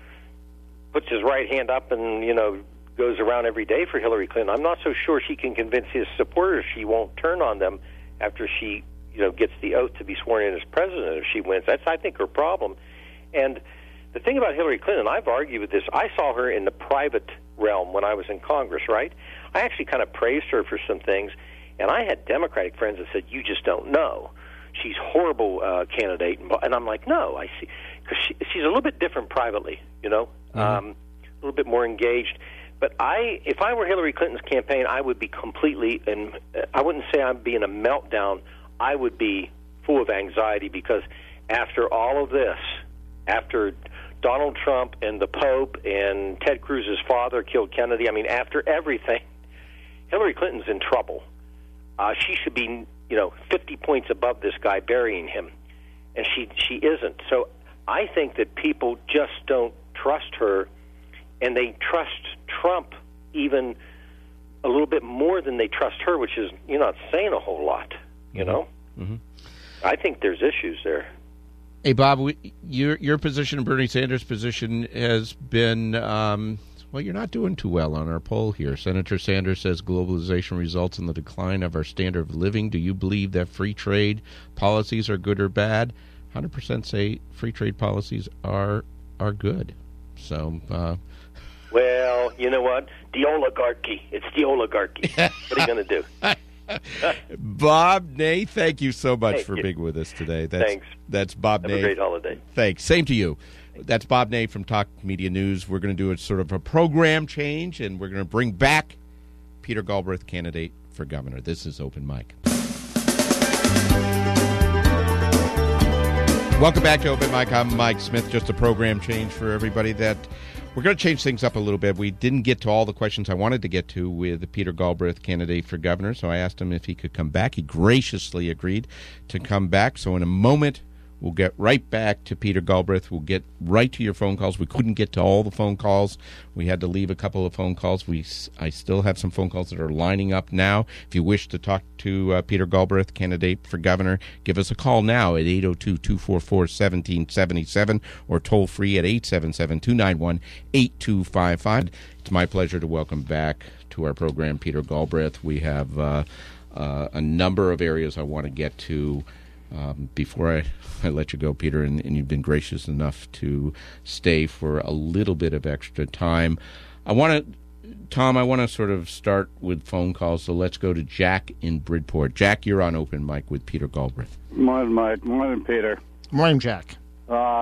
puts his right hand up and, you know, goes around every day for Hillary Clinton. I'm not so sure she can convince his supporters she won't turn on them after she, you know, gets the oath to be sworn in as president if she wins. That's, I think, her problem. And the thing about Hillary Clinton, I've argued with this, I saw her in the private realm when I was in Congress, right? I actually kind of praised her for some things, and I had Democratic friends that said, you just don't know. She's a horrible uh, candidate. And I'm like, no, I see. Because she, she's a little bit different privately, you know, mm-hmm. um, a little bit more engaged. But I, if I were Hillary Clinton's campaign, I would be completely, and I wouldn't say I'd be in a meltdown. I would be full of anxiety because after all of this, after Donald Trump and the Pope and Ted Cruz's father killed Kennedy, I mean, after everything, Hillary Clinton's in trouble. Uh, she should be, you know, fifty points above this guy burying him, and she she isn't. So I think that people just don't trust her, and they trust Trump even a little bit more than they trust her, which is, you're not saying a whole lot, you mm-hmm. know? Mm-hmm. I think there's issues there. Hey, Bob, we, your your position and Bernie Sanders' position has been, um, well, you're not doing too well on our poll here. Senator Sanders says globalization results in the decline of our standard of living. Do you believe that free trade policies are good or bad? one hundred percent say free trade policies are are good. So, uh, well, you know what? The oligarchy. It's the oligarchy. What are you going to do? Bob Ney, thank you so much thank for you. being with us today. That's, Thanks. That's Bob Have Ney. Have a great holiday. Thanks. Same to you. That's Bob Ney from Talk Media News. We're going to do a sort of a program change, and we're going to bring back Peter Galbraith, candidate for governor. This is Open Mic. Welcome back to Open Mic. I'm Mike Smith. Just a program change for everybody. That we're going to change things up a little bit. We didn't get to all the questions I wanted to get to with Peter Galbraith, candidate for governor, so I asked him if he could come back. He graciously agreed to come back. So in a moment, we'll get right back to Peter Galbraith. We'll get right to your phone calls. We couldn't get to all the phone calls. We had to leave a couple of phone calls. We I still have some phone calls that are lining up now. If you wish to talk to uh, Peter Galbraith, candidate for governor, give us a call now at eight oh two, two four four, one seven seven seven or toll free at eight seven seven, two nine one, eight two five five. It's my pleasure to welcome back to our program Peter Galbraith. We have uh, uh, a number of areas I want to get to. Um, before I, I let you go, Peter, and, and you've been gracious enough to stay for a little bit of extra time, I want to, Tom, I want to sort of start with phone calls, so let's go to Jack in Bridport. Jack, you're on Open Mic with Peter Galbraith. Morning, Mike. Morning, Peter. Morning, Jack. Uh,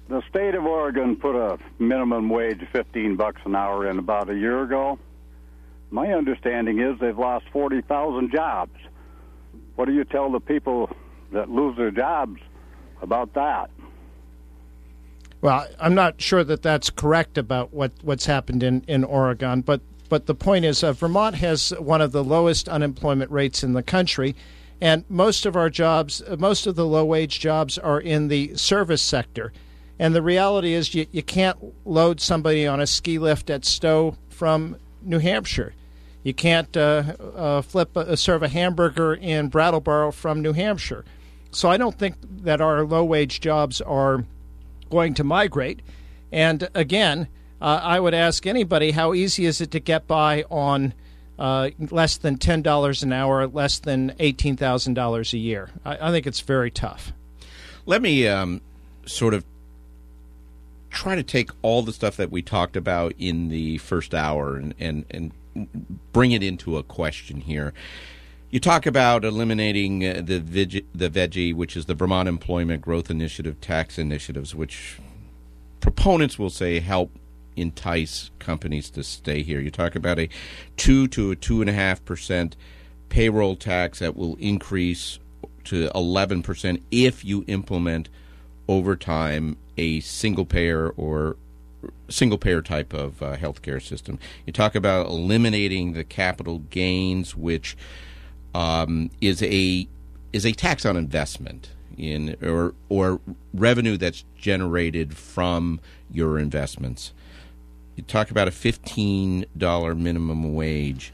the state of Oregon put a minimum wage of fifteen bucks an hour in about a year ago. My understanding is they've lost forty thousand jobs. What do you tell the people that lose their jobs about that? Well, I'm not sure that that's correct about what, what's happened in, in Oregon, but, but the point is uh, Vermont has one of the lowest unemployment rates in the country, and most of our jobs, most of the low-wage jobs are in the service sector. And the reality is you, you can't load somebody on a ski lift at Stowe from New Hampshire. You can't uh, uh, flip a, serve a hamburger in Brattleboro from New Hampshire. So I don't think that our low-wage jobs are going to migrate. And again, uh, I would ask anybody, how easy is it to get by on uh, less than ten dollars an hour, less than eighteen thousand dollars a year? I, I think it's very tough. Let me um, sort of try to take all the stuff that we talked about in the first hour and, and, and bring it into a question here. You talk about eliminating uh, the veg- the veggie, which is the Vermont Employment Growth Initiative tax initiatives, which proponents will say help entice companies to stay here. You talk about a two to a two and a half percent payroll tax that will increase to eleven percent if you implement over time a single payer or single payer type of uh, healthcare system. You talk about eliminating the capital gains, which Um, is a is a tax on investment in or or revenue that's generated from your investments. You talk about a fifteen dollar minimum wage.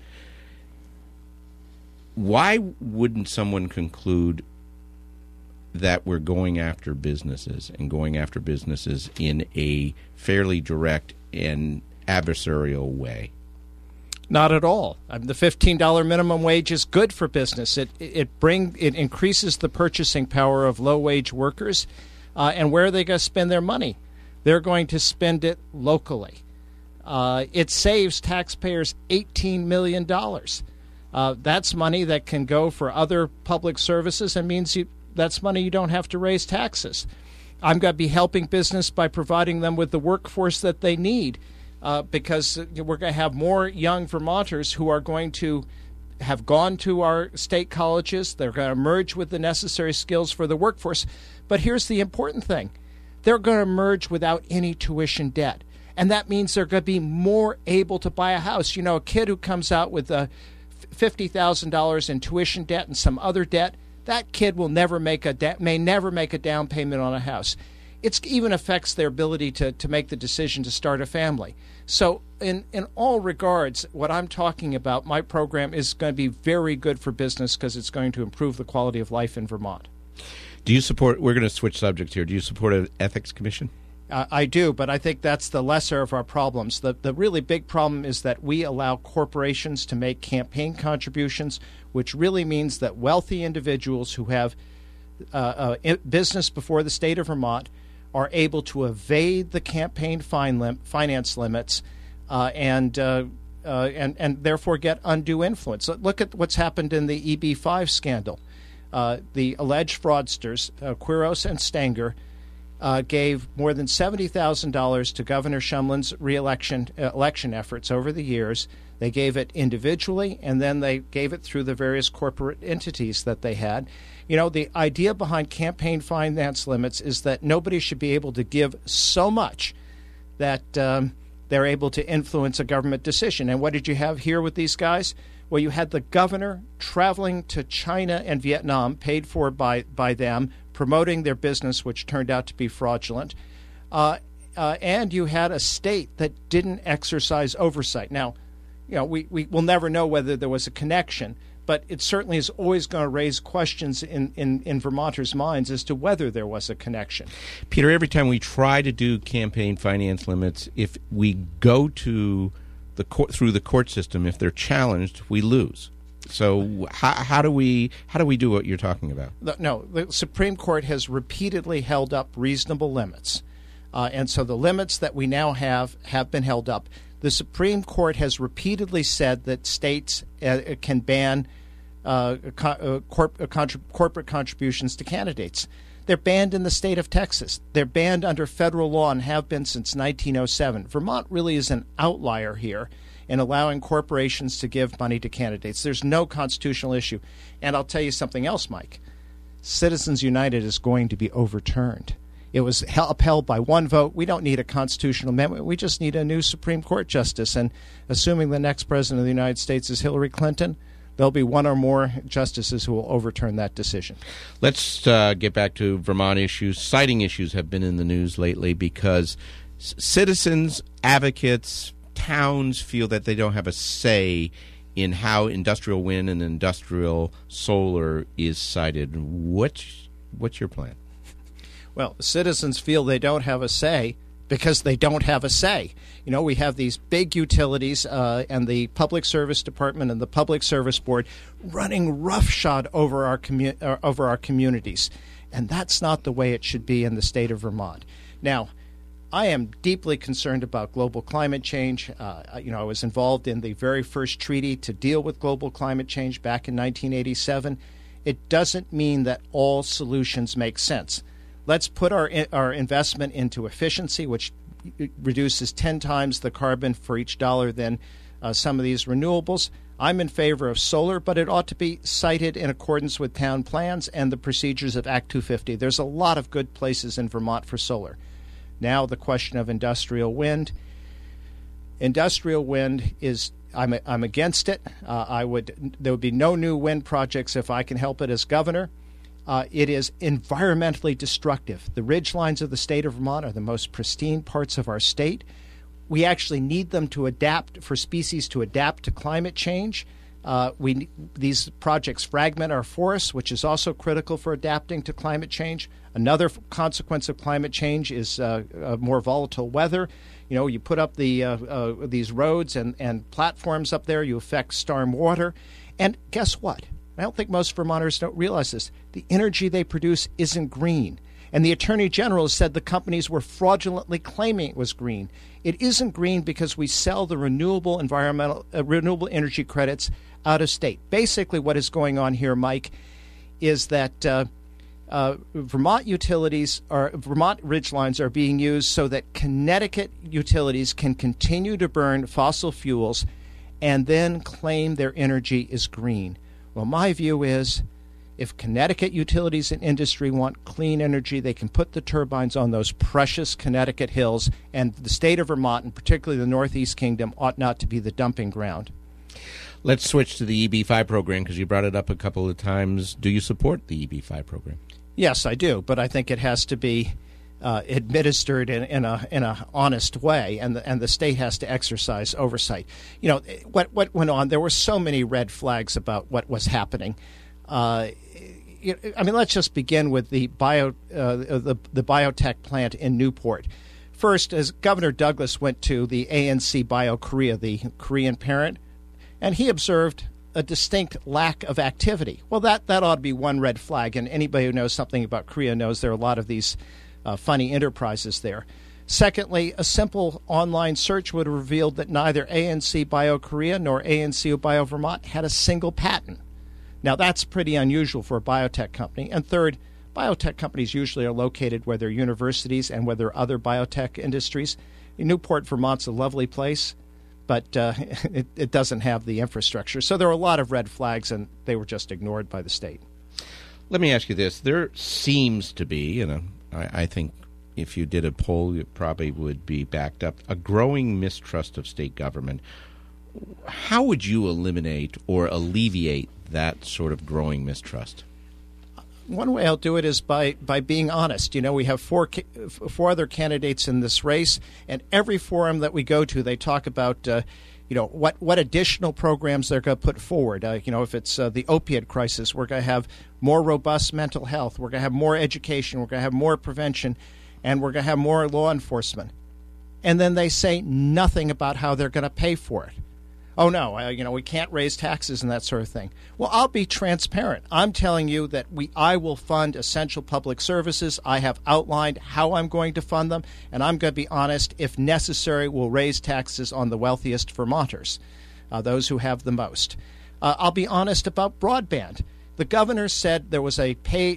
Why wouldn't someone conclude that we're going after businesses and going after businesses in a fairly direct and adversarial way? Not at all. Um, the fifteen dollar minimum wage is good for business. It it bring it increases the purchasing power of low wage workers, uh, and where are they going to spend their money? They're going to spend it locally. Uh, it saves taxpayers eighteen million dollars. Uh, that's money that can go for other public services, and means you, that's money you don't have to raise taxes. I'm going to be helping business by providing them with the workforce that they need. Uh, because we're going to have more young Vermonters who are going to have gone to our state colleges. They're going to emerge with the necessary skills for the workforce. But here's the important thing. They're going to emerge without any tuition debt. And that means they're going to be more able to buy a house. You know, a kid who comes out with uh, fifty thousand dollars in tuition debt and some other debt, that kid will never make a da- may never make a down payment on a house. It even affects their ability to, to make the decision to start a family. So in, in all regards, what I'm talking about, my program is going to be very good for business because it's going to improve the quality of life in Vermont. Do you support, we're going to switch subjects here, do you support an ethics commission? Uh, I do, but I think that's the lesser of our problems. The, the really big problem is that we allow corporations to make campaign contributions, which really means that wealthy individuals who have uh, uh, business before the state of Vermont are able to evade the campaign fine lim- finance limits uh, and, uh, uh, and and therefore get undue influence. Look at what's happened in the E B five scandal. Uh, the alleged fraudsters, uh, Quiros and Stenger, uh, gave more than seventy thousand dollars to Governor Shumlin's re-election uh, election efforts over the years. They gave it individually, and then they gave it through the various corporate entities that they had. You know, the idea behind campaign finance limits is that nobody should be able to give so much that um, they're able to influence a government decision. And what did you have here with these guys? Well, you had the governor traveling to China and Vietnam, paid for by, by them, promoting their business, which turned out to be fraudulent. Uh, uh, and you had a state that didn't exercise oversight. Now, you know, we, we will never know whether there was a connection, but it certainly is always going to raise questions in, in, in Vermonters' minds as to whether there was a connection. Peter, every time we try to do campaign finance limits, if we go to the court through the court system, if they're challenged, we lose. So how, how do we how do we do what you're talking about? No, the Supreme Court has repeatedly held up reasonable limits, uh, and so the limits that we now have have been held up. The Supreme Court has repeatedly said that states uh, can ban uh, co- uh, corp- uh, contra- corporate contributions to candidates. They're banned in the state of Texas. They're banned under federal law and have been since nineteen oh seven. Vermont really is an outlier here in allowing corporations to give money to candidates. There's no constitutional issue. And I'll tell you something else, Mike. Citizens United is going to be overturned. It was upheld by one vote. We don't need a constitutional amendment. We just need a new Supreme Court justice. And assuming the next president of the United States is Hillary Clinton, there'll be one or more justices who will overturn that decision. Let's uh, get back to Vermont issues. Siting issues have been in the news lately because c- citizens, advocates, towns feel that they don't have a say in how industrial wind and industrial solar is sited. What's, what's your plan? Well, citizens feel they don't have a say because they don't have a say. You know, we have these big utilities uh, and the Public Service Department and the Public Service Board running roughshod over our commu- uh, over our communities, and that's not the way it should be in the state of Vermont. Now, I am deeply concerned about global climate change. Uh, you know, I was involved in the very first treaty to deal with global climate change back in nineteen eighty-seven. It doesn't mean that all solutions make sense. Let's put our our investment into efficiency, which reduces ten times the carbon for each dollar than uh, some of these renewables. I'm in favor of solar, but it ought to be sited in accordance with town plans and the procedures of Act two fifty. There's a lot of good places in Vermont for solar. Now the question of industrial wind. Industrial wind is I'm I'm against it. Uh, I would there would be no new wind projects if I can help it as governor. Uh, it is environmentally destructive. The ridgelines of the state of Vermont are the most pristine parts of our state. We actually need them to adapt for species to adapt to climate change. Uh, we these projects fragment our forests, which is also critical for adapting to climate change. Another f- consequence of climate change is uh, uh, more volatile weather. You know, you put up the uh, uh, these roads and, and platforms up there, you affect storm water. And guess what? I don't think most Vermonters don't realize this. The energy they produce isn't green. And the Attorney General said the companies were fraudulently claiming it was green. It isn't green because we sell the renewable environmental uh, renewable energy credits out of state. Basically what is going on here, Mike, is that uh, uh, Vermont utilities are Vermont ridgelines are being used so that Connecticut utilities can continue to burn fossil fuels and then claim their energy is green. Well, my view is if Connecticut utilities and industry want clean energy, they can put the turbines on those precious Connecticut hills, and the state of Vermont, and particularly the Northeast Kingdom, ought not to be the dumping ground. Let's switch to the E B five program because you brought it up a couple of times. Do you support the E B five program? Yes, I do, but I think it has to be uh, administered in, in a in a honest way, and the, and the state has to exercise oversight. You know, what what went on? There were so many red flags about what was happening. Uh, I mean, let's just begin with the bio uh, the the biotech plant in Newport. First, as Governor Douglas went to the A N C Bio Korea, the Korean parent, and he observed a distinct lack of activity. Well, that, that ought to be one red flag, and anybody who knows something about Korea knows there are a lot of these uh, funny enterprises there. Secondly, a simple online search would have revealed that neither A N C Bio Korea nor A N C Bio Vermont had a single patent. Now, that's pretty unusual for a biotech company. And third, biotech companies usually are located where there are universities and where there are other biotech industries. Newport, Vermont's a lovely place, but uh, it, it doesn't have the infrastructure. So there are a lot of red flags, and they were just ignored by the state. Let me ask you this. There seems to be, you know, I, I think if you did a poll, it probably would be backed up, a growing mistrust of state government. How would you eliminate or alleviate that sort of growing mistrust? One way I'll do it is by, by being honest. You know, we have four four other candidates in this race, and every forum that we go to, they talk about, uh, you know, what, what additional programs they're going to put forward. Uh, you know, if it's uh, the opiate crisis, we're going to have more robust mental health. We're going to have more education. We're going to have more prevention, and we're going to have more law enforcement. And then they say nothing about how they're going to pay for it. Oh, no, uh, you know, we can't raise taxes and that sort of thing. Well, I'll be transparent. I'm telling you that we I will fund essential public services. I have outlined how I'm going to fund them, and I'm going to be honest. If necessary, we'll raise taxes on the wealthiest Vermonters, uh, those who have the most. Uh, I'll be honest about broadband. The governor said there was a pay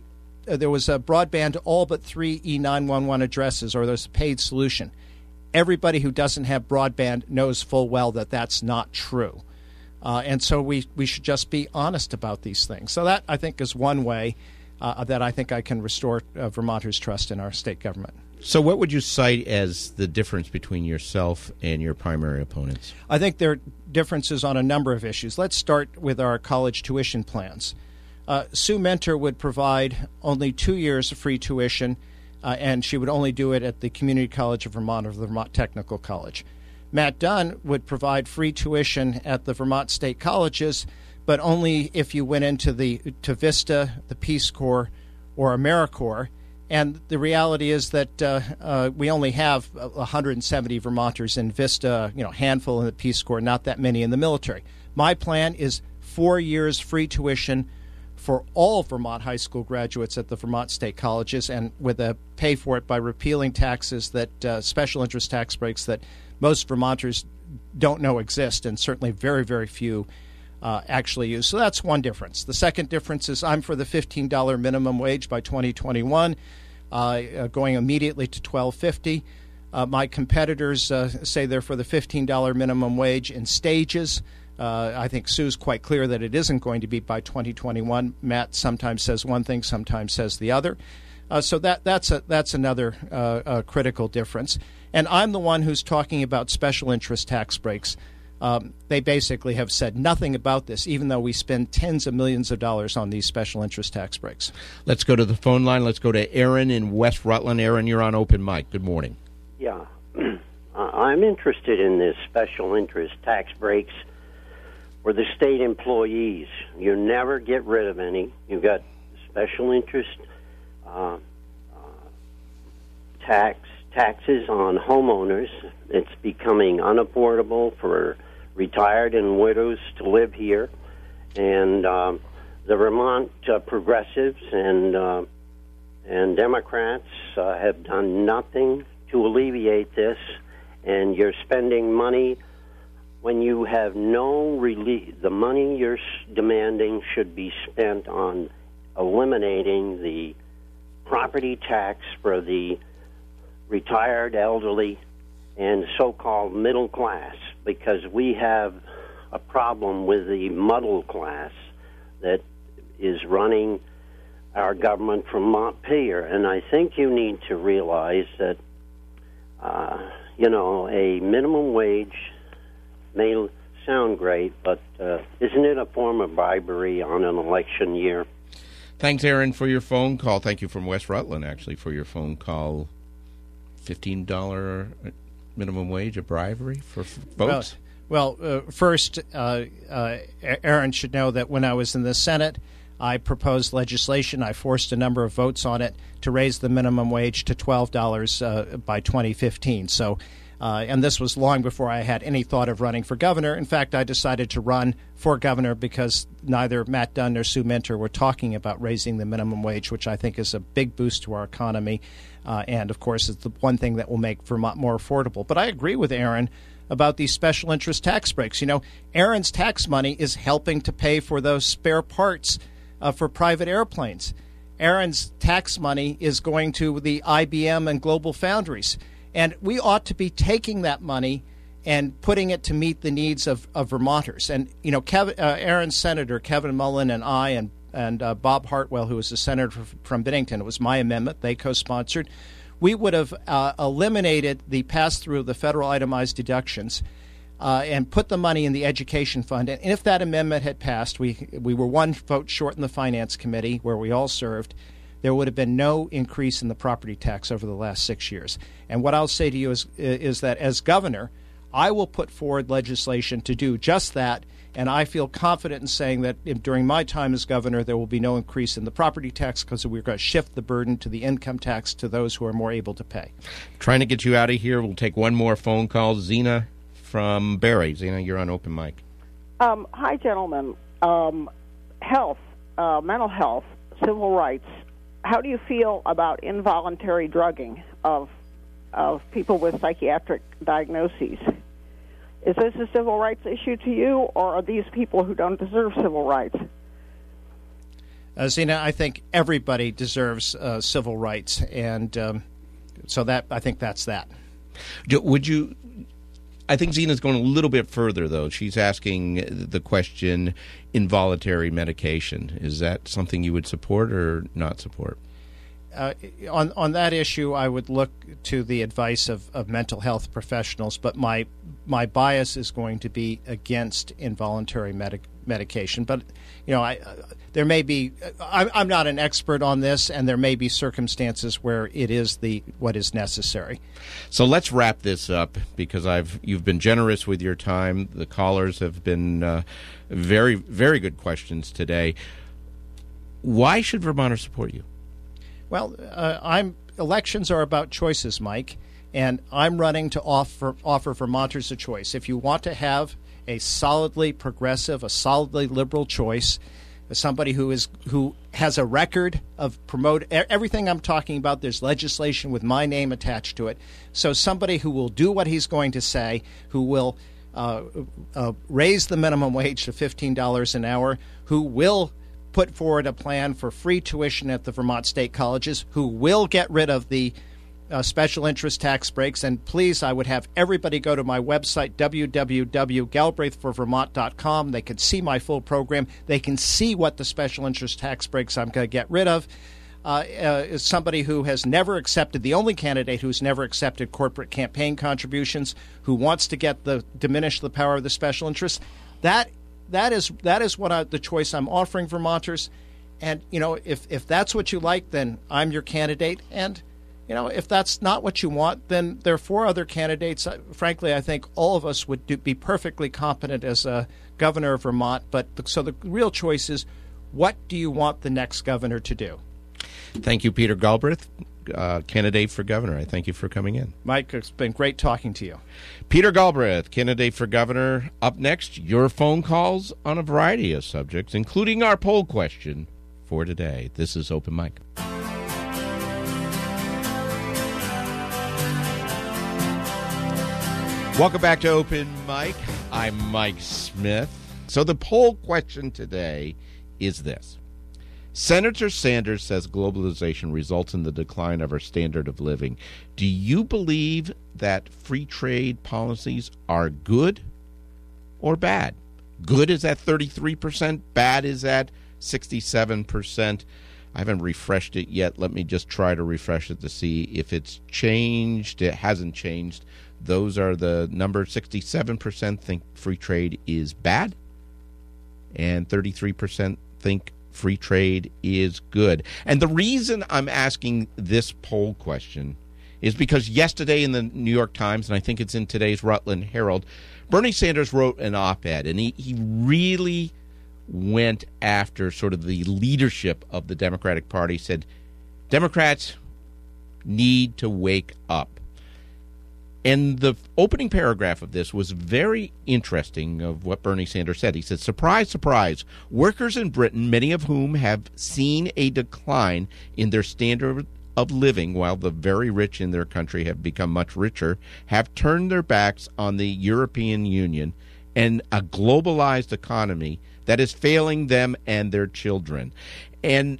uh, there was a broadband to all but three E nine one one addresses, or there's a paid solution. Everybody who doesn't have broadband knows full well that that's not true. Uh, and so we, we should just be honest about these things. So that, I think, is one way uh, that I think I can restore uh, Vermonters' trust in our state government. So what would you cite as the difference between yourself and your primary opponents? I think there are differences on a number of issues. Let's start with our college tuition plans. Uh, Sue Mentor would provide only two years of free tuition, uh, and she would only do it at the Community College of Vermont or the Vermont Technical College. Matt Dunn would provide free tuition at the Vermont State Colleges, but only if you went into the to Vista, the Peace Corps, or AmeriCorps. And the reality is that uh, uh, we only have one hundred seventy Vermonters in Vista, you know, handful in the Peace Corps, not that many in the military. My plan is four years free tuition for all Vermont high school graduates at the Vermont State Colleges, and with a pay for it by repealing taxes that uh, special interest tax breaks that most Vermonters don't know exist, and certainly very, very few uh, actually use. So that's one difference. The second difference is I'm for the fifteen dollars minimum wage by twenty twenty-one, uh, uh, going immediately to twelve fifty. Uh, my competitors uh, say they're for the fifteen dollars minimum wage in stages. Uh, I think Sue's quite clear that it isn't going to be by twenty twenty-one. Matt sometimes says one thing, sometimes says the other. Uh, so that that's a, that's another uh, uh, critical difference. And I'm the one who's talking about special interest tax breaks. Um, they basically have said nothing about this, even though we spend tens of millions of dollars on these special interest tax breaks. Let's go to the phone line. Let's go to Aaron in West Rutland. Aaron, you're on Open Mic. Good morning. Yeah. I'm interested in this special interest tax breaks for the state employees. You never get rid of any. You've got special interest uh, uh, tax taxes on homeowners. It's becoming unaffordable for retired and widows to live here. And um, the Vermont uh, progressives and uh, and Democrats uh, have done nothing to alleviate this. And you're spending money when you have no relief. The money you're demanding should be spent on eliminating the property tax for the retired, elderly, and so-called middle class, because we have a problem with the muddle class that is running our government from Montpelier. And I think you need to realize that, uh, you know, a minimum wage may sound great, but uh, isn't it a form of bribery on an election year? Thanks, Aaron, for your phone call. Thank you from West Rutland, actually, for your phone call. fifteen dollars minimum wage, a bribery for folks? Well, well uh, first, uh, uh, Aaron should know that when I was in the Senate, I proposed legislation. I forced a number of votes on it to raise the minimum wage to twelve dollars uh, by twenty fifteen. So, uh, and this was long before I had any thought of running for governor. In fact, I decided to run for governor because neither Matt Dunn nor Sue Mentor were talking about raising the minimum wage, which I think is a big boost to our economy. Uh, and, of course, it's the one thing that will make Vermont more affordable. But I agree with Aaron about these special interest tax breaks. You know, Aaron's tax money is helping to pay for those spare parts uh, for private airplanes. Aaron's tax money is going to the I B M and Global Foundries. And we ought to be taking that money and putting it to meet the needs of, of Vermonters. And, you know, Kevin, uh, Aaron's senator, Kevin Mullen, and I, and and uh, Bob Hartwell, who was a senator from Bennington, it was my amendment, they co-sponsored, we would have uh, eliminated the pass-through of the federal itemized deductions uh, and put the money in the education fund. And if that amendment had passed, we we were one vote short in the Finance Committee, where we all served, there would have been no increase in the property tax over the last six years. And what I'll say to you is, is that as governor, I will put forward legislation to do just that, and I feel confident in saying that if, during my time as governor, there will be no increase in the property tax because we're going to shift the burden to the income tax to those who are more able to pay. Trying to get you out of here. We'll take one more phone call. Zena from Barrie. Zena, you're on Open Mic. Um, hi, gentlemen. Um, health, uh, mental health, civil rights. How do you feel about involuntary drugging of of people with psychiatric diagnoses? Is this a civil rights issue to you, or are these people who don't deserve civil rights? Uh, Zena, I think everybody deserves uh, civil rights, and um, so that I think that's that. Would you? I think Zena's going a little bit further, though. She's asking the question: involuntary medication. Is that something you would support or not support? Uh, on on that issue, I would look to the advice of, of mental health professionals, but my my bias is going to be against involuntary medic, medication. But you know, I uh, there may be I, I'm not an expert on this, and there may be circumstances where it is the what is necessary. So let's wrap this up, because I've you've been generous with your time. The callers have been uh, very very good questions today. Why should Vermonters support you? Well, uh, I'm elections are about choices, Mike, and I'm running to offer offer Vermonters a choice. If you want to have a solidly progressive, a solidly liberal choice, somebody who is who has a record of promote everything I'm talking about, there's legislation with my name attached to it. So somebody who will do what he's going to say, who will uh, uh, raise the minimum wage to fifteen dollars an hour, who will put forward a plan for free tuition at the Vermont State Colleges, who will get rid of the uh, special interest tax breaks. And please, I would have everybody go to my website, w w w dot galbraith for vermont dot com. They can see my full program. They can see what the special interest tax breaks I'm going to get rid of. Uh, uh, is somebody who has never accepted, the only candidate who's never accepted corporate campaign contributions, who wants to get the diminish the power of the special interest. That That is that is what I, the choice I'm offering Vermonters, and you know if if that's what you like, then I'm your candidate. And you know if that's not what you want, then there are four other candidates. Uh, frankly, I think all of us would do, be perfectly competent as a governor of Vermont. But the, so the real choice is, what do you want the next governor to do? Thank you, Peter Galbraith, uh, candidate for governor. I thank you for coming in. Mike, it's been great talking to you. Peter Galbraith, candidate for governor. Up next, your phone calls on a variety of subjects, including our poll question for today. This is Open Mic. Welcome back to Open Mic. I'm Mike Smith. So the poll question today is this. Senator Sanders says globalization results in the decline of our standard of living. Do you believe that free trade policies are good or bad? Good is at thirty-three percent. Bad is at sixty-seven percent. I haven't refreshed it yet. Let me just try to refresh it to see if it's changed. It hasn't changed. Those are the numbers. sixty-seven percent think free trade is bad, and thirty-three percent think free trade is good. And the reason I'm asking this poll question is because yesterday in the New York Times, and I think it's in today's Rutland Herald, Bernie Sanders wrote an op-ed, and he, he really went after sort of the leadership of the Democratic Party, said Democrats need to wake up. And the opening paragraph of this was very interesting of what Bernie Sanders said. He said, surprise, surprise, workers in Britain, many of whom have seen a decline in their standard of living while the very rich in their country have become much richer, have turned their backs on the European Union and a globalized economy that is failing them and their children. And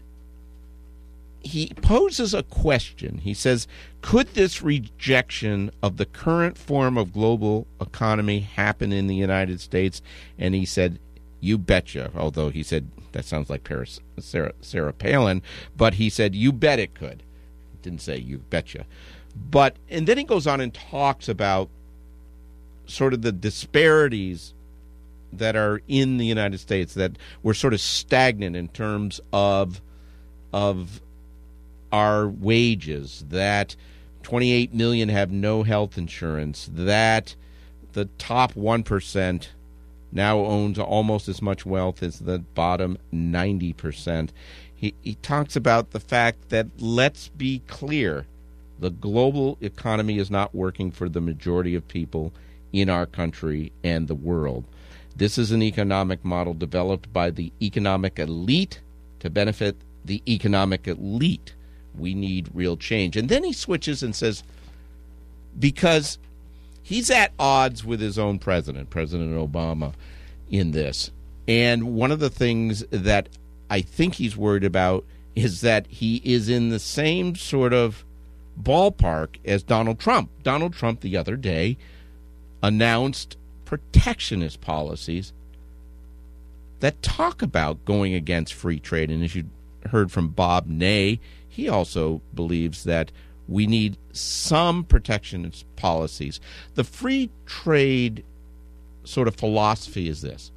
he poses a question. He says, could this rejection of the current form of global economy happen in the United States? And he said, you betcha, although he said, that sounds like Paris, Sarah, Sarah Palin, but he said, you bet it could. He didn't say you betcha. But, and then he goes on and talks about sort of the disparities that are in the United States, that we're sort of stagnant in terms of of our wages, that twenty-eight million have no health insurance, that the top one percent now owns almost as much wealth as the bottom ninety percent. He, he talks about the fact that, let's be clear, the global economy is not working for the majority of people in our country and the world. This is an economic model developed by the economic elite to benefit the economic elite. We need real change. And then he switches and says, because he's at odds with his own president, President Obama, in this. And one of the things that I think he's worried about is that he is in the same sort of ballpark as Donald Trump. Donald Trump the other day announced protectionist policies that talk about going against free trade. And as you heard from Bob Ney, he also believes that we need some protectionist policies. The free trade sort of philosophy is this.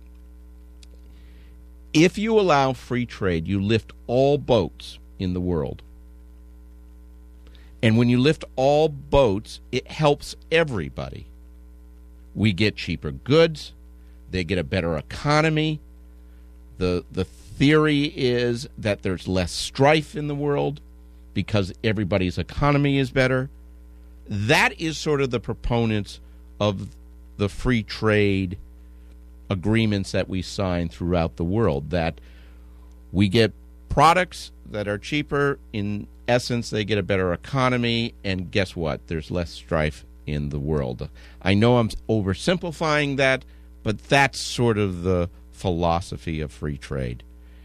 If you allow free trade, you lift all boats in the world. And when you lift all boats, it helps everybody. We get cheaper goods. They get a better economy. The, the theory is that there's less strife in the world because everybody's economy is better. That is sort of the proponents of the free trade agreements that we sign throughout the world, that we get products that are cheaper. In essence, they get a better economy, and guess what? There's less strife in the world. I know I'm oversimplifying that, but that's sort of the philosophy of free trade.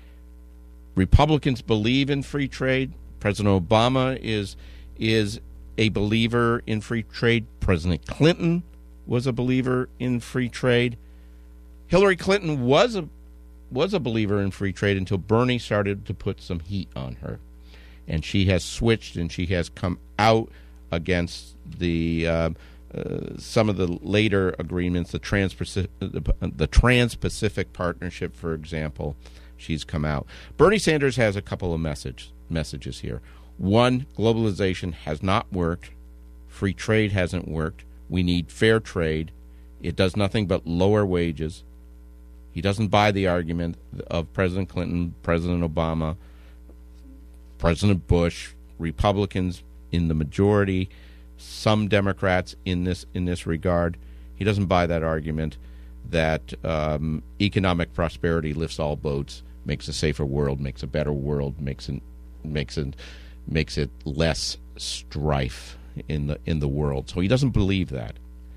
Republicans believe in free trade. President Obama is is a believer in free trade. President Clinton was a believer in free trade. Hillary Clinton was a was a believer in free trade until Bernie started to put some heat on her. And she has switched, and she has come out against the uh, uh, some of the later agreements, the Trans-Pacific, the, the Trans-Pacific Partnership, for example. She's come out. Bernie Sanders has a couple of message, messages here. One, globalization has not worked. Free trade hasn't worked. We need fair trade. It does nothing but lower wages. He doesn't buy the argument of President Clinton, President Obama, President Bush, Republicans in the majority, some Democrats in this in this regard. He doesn't buy that argument that um, economic prosperity lifts all boats, makes a safer world, makes a better world, makes it makes it makes it less strife in the in the world. So he doesn't believe that.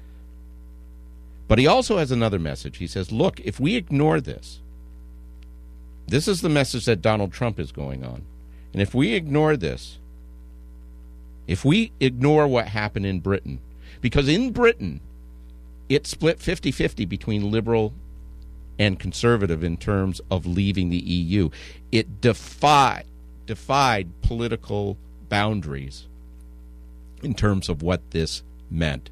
But he also has another message. He says, look, if we ignore this, this is the message that Donald Trump is going on. And if we ignore this, if we ignore what happened in Britain, because in Britain, it split fifty-fifty between liberal and conservative in terms of leaving the E U. It defied, defied political boundaries in terms of what this meant.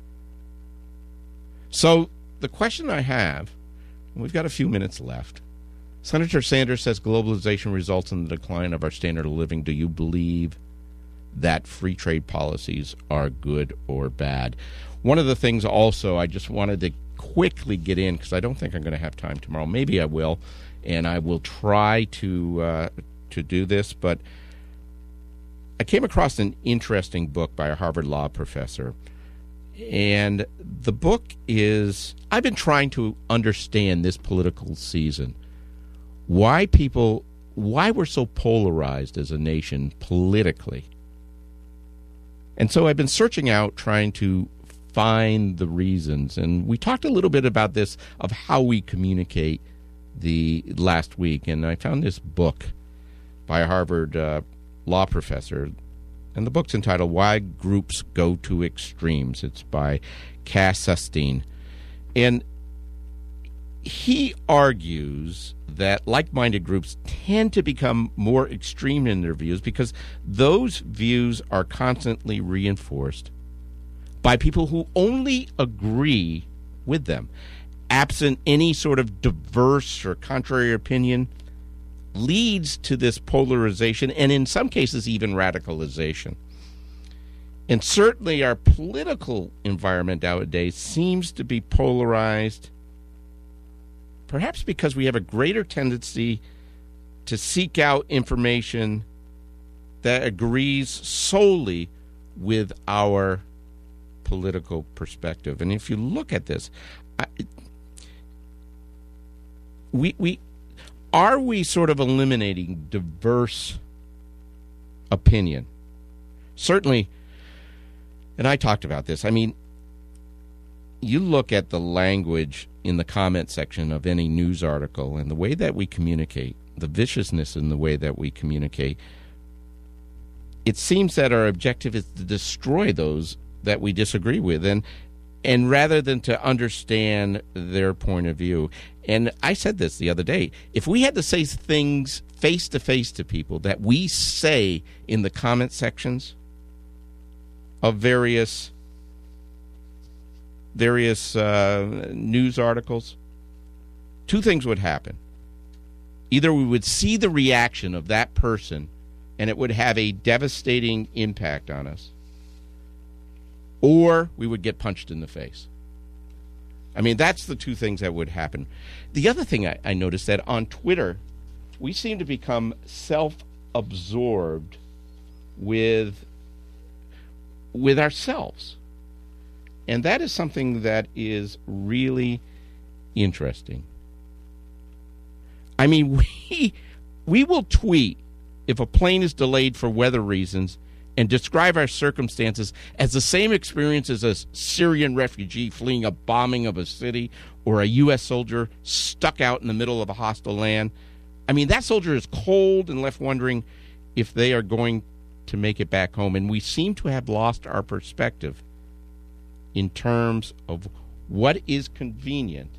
So the question I have, and we've got a few minutes left, Senator Sanders says globalization results in the decline of our standard of living. Do you believe that free trade policies are good or bad? One of the things also I just wanted to quickly get in, because I don't think I'm going to have time tomorrow. Maybe I will, and I will try to uh, to do this. But I came across an interesting book by a Harvard Law professor. And the book is, I've been trying to understand this political season, why people, why we're so polarized as a nation politically. And so I've been searching out, trying to find the reasons. And we talked a little bit about this, of how we communicate the last week. And I found this book by a Harvard uh, law professor. And the book's entitled Why Groups Go to Extremes. It's by Cass Sunstein. And he argues that like-minded groups tend to become more extreme in their views because those views are constantly reinforced by people who only agree with them. Absent any sort of diverse or contrary opinion, leads to this polarization and in some cases even radicalization. And certainly our political environment nowadays seems to be polarized, perhaps because we have a greater tendency to seek out information that agrees solely with our political perspective. And if you look at this, I, we we Are we sort of eliminating diverse opinion? Certainly, and I talked about this, I mean, you look at the language in the comment section of any news article and the way that we communicate, the viciousness in the way that we communicate, it seems that our objective is to destroy those that we disagree with, and and rather than to understand their point of view. And I said this the other day, if we had to say things face-to-face to people that we say in the comment sections of various various uh, news articles, two things would happen. Either we would see the reaction of that person and it would have a devastating impact on us, or we would get punched in the face. I mean, that's the two things that would happen. The other thing I, I noticed that on Twitter, we seem to become self-absorbed with with ourselves. And that is something that is really interesting. I mean, we we will tweet if a plane is delayed for weather reasons and describe our circumstances as the same experience as a Syrian refugee fleeing a bombing of a city or a U S soldier stuck out in the middle of a hostile land. I mean, that soldier is cold and left wondering if they are going to make it back home. And we seem to have lost our perspective in terms of what is convenient,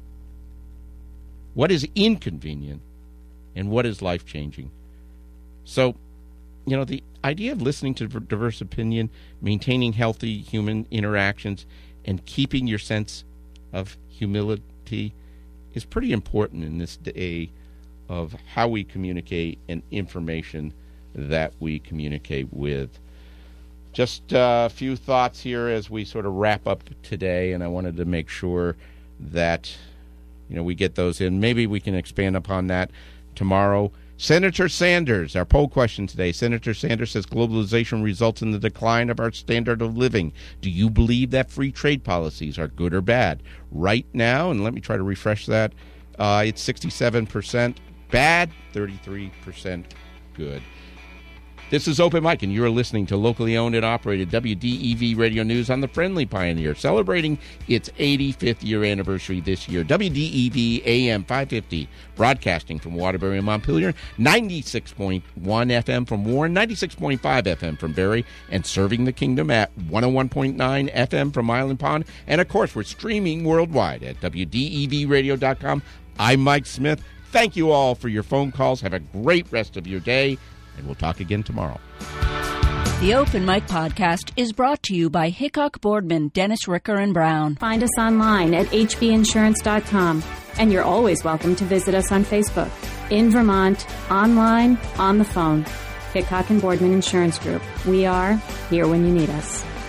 what is inconvenient, and what is life-changing. So, you know, the idea of listening to diverse opinion, maintaining healthy human interactions, and keeping your sense of humility is pretty important in this day of how we communicate and information that we communicate with. Just a few thoughts here as we sort of wrap up today, and I wanted to make sure that, you know, we get those in. Maybe we can expand upon that tomorrow. Senator Sanders, our poll question today. Senator Sanders says globalization results in the decline of our standard of living. Do you believe that free trade policies are good or bad? Right now, and let me try to refresh that, uh, it's sixty-seven percent bad, thirty-three percent good. This is Open Mic, and you're listening to locally owned and operated W D E V Radio News on the Friendly Pioneer, celebrating its eighty-fifth year anniversary this year. W D E V A M five fifty, broadcasting from Waterbury and Montpelier, ninety-six point one F M from Warren, ninety-six point five F M from Barrie, and serving the Kingdom at one oh one point nine F M from Island Pond. And, of course, we're streaming worldwide at W D E V radio dot com. I'm Mike Smith. Thank you all for your phone calls. Have a great rest of your day. And we'll talk again tomorrow. The Open Mic Podcast is brought to you by Hickok Boardman, Dennis Ricker and Brown. Find us online at h b insurance dot com. And you're always welcome to visit us on Facebook. In Vermont, online, on the phone. Hickok and Boardman Insurance Group. We are here when you need us.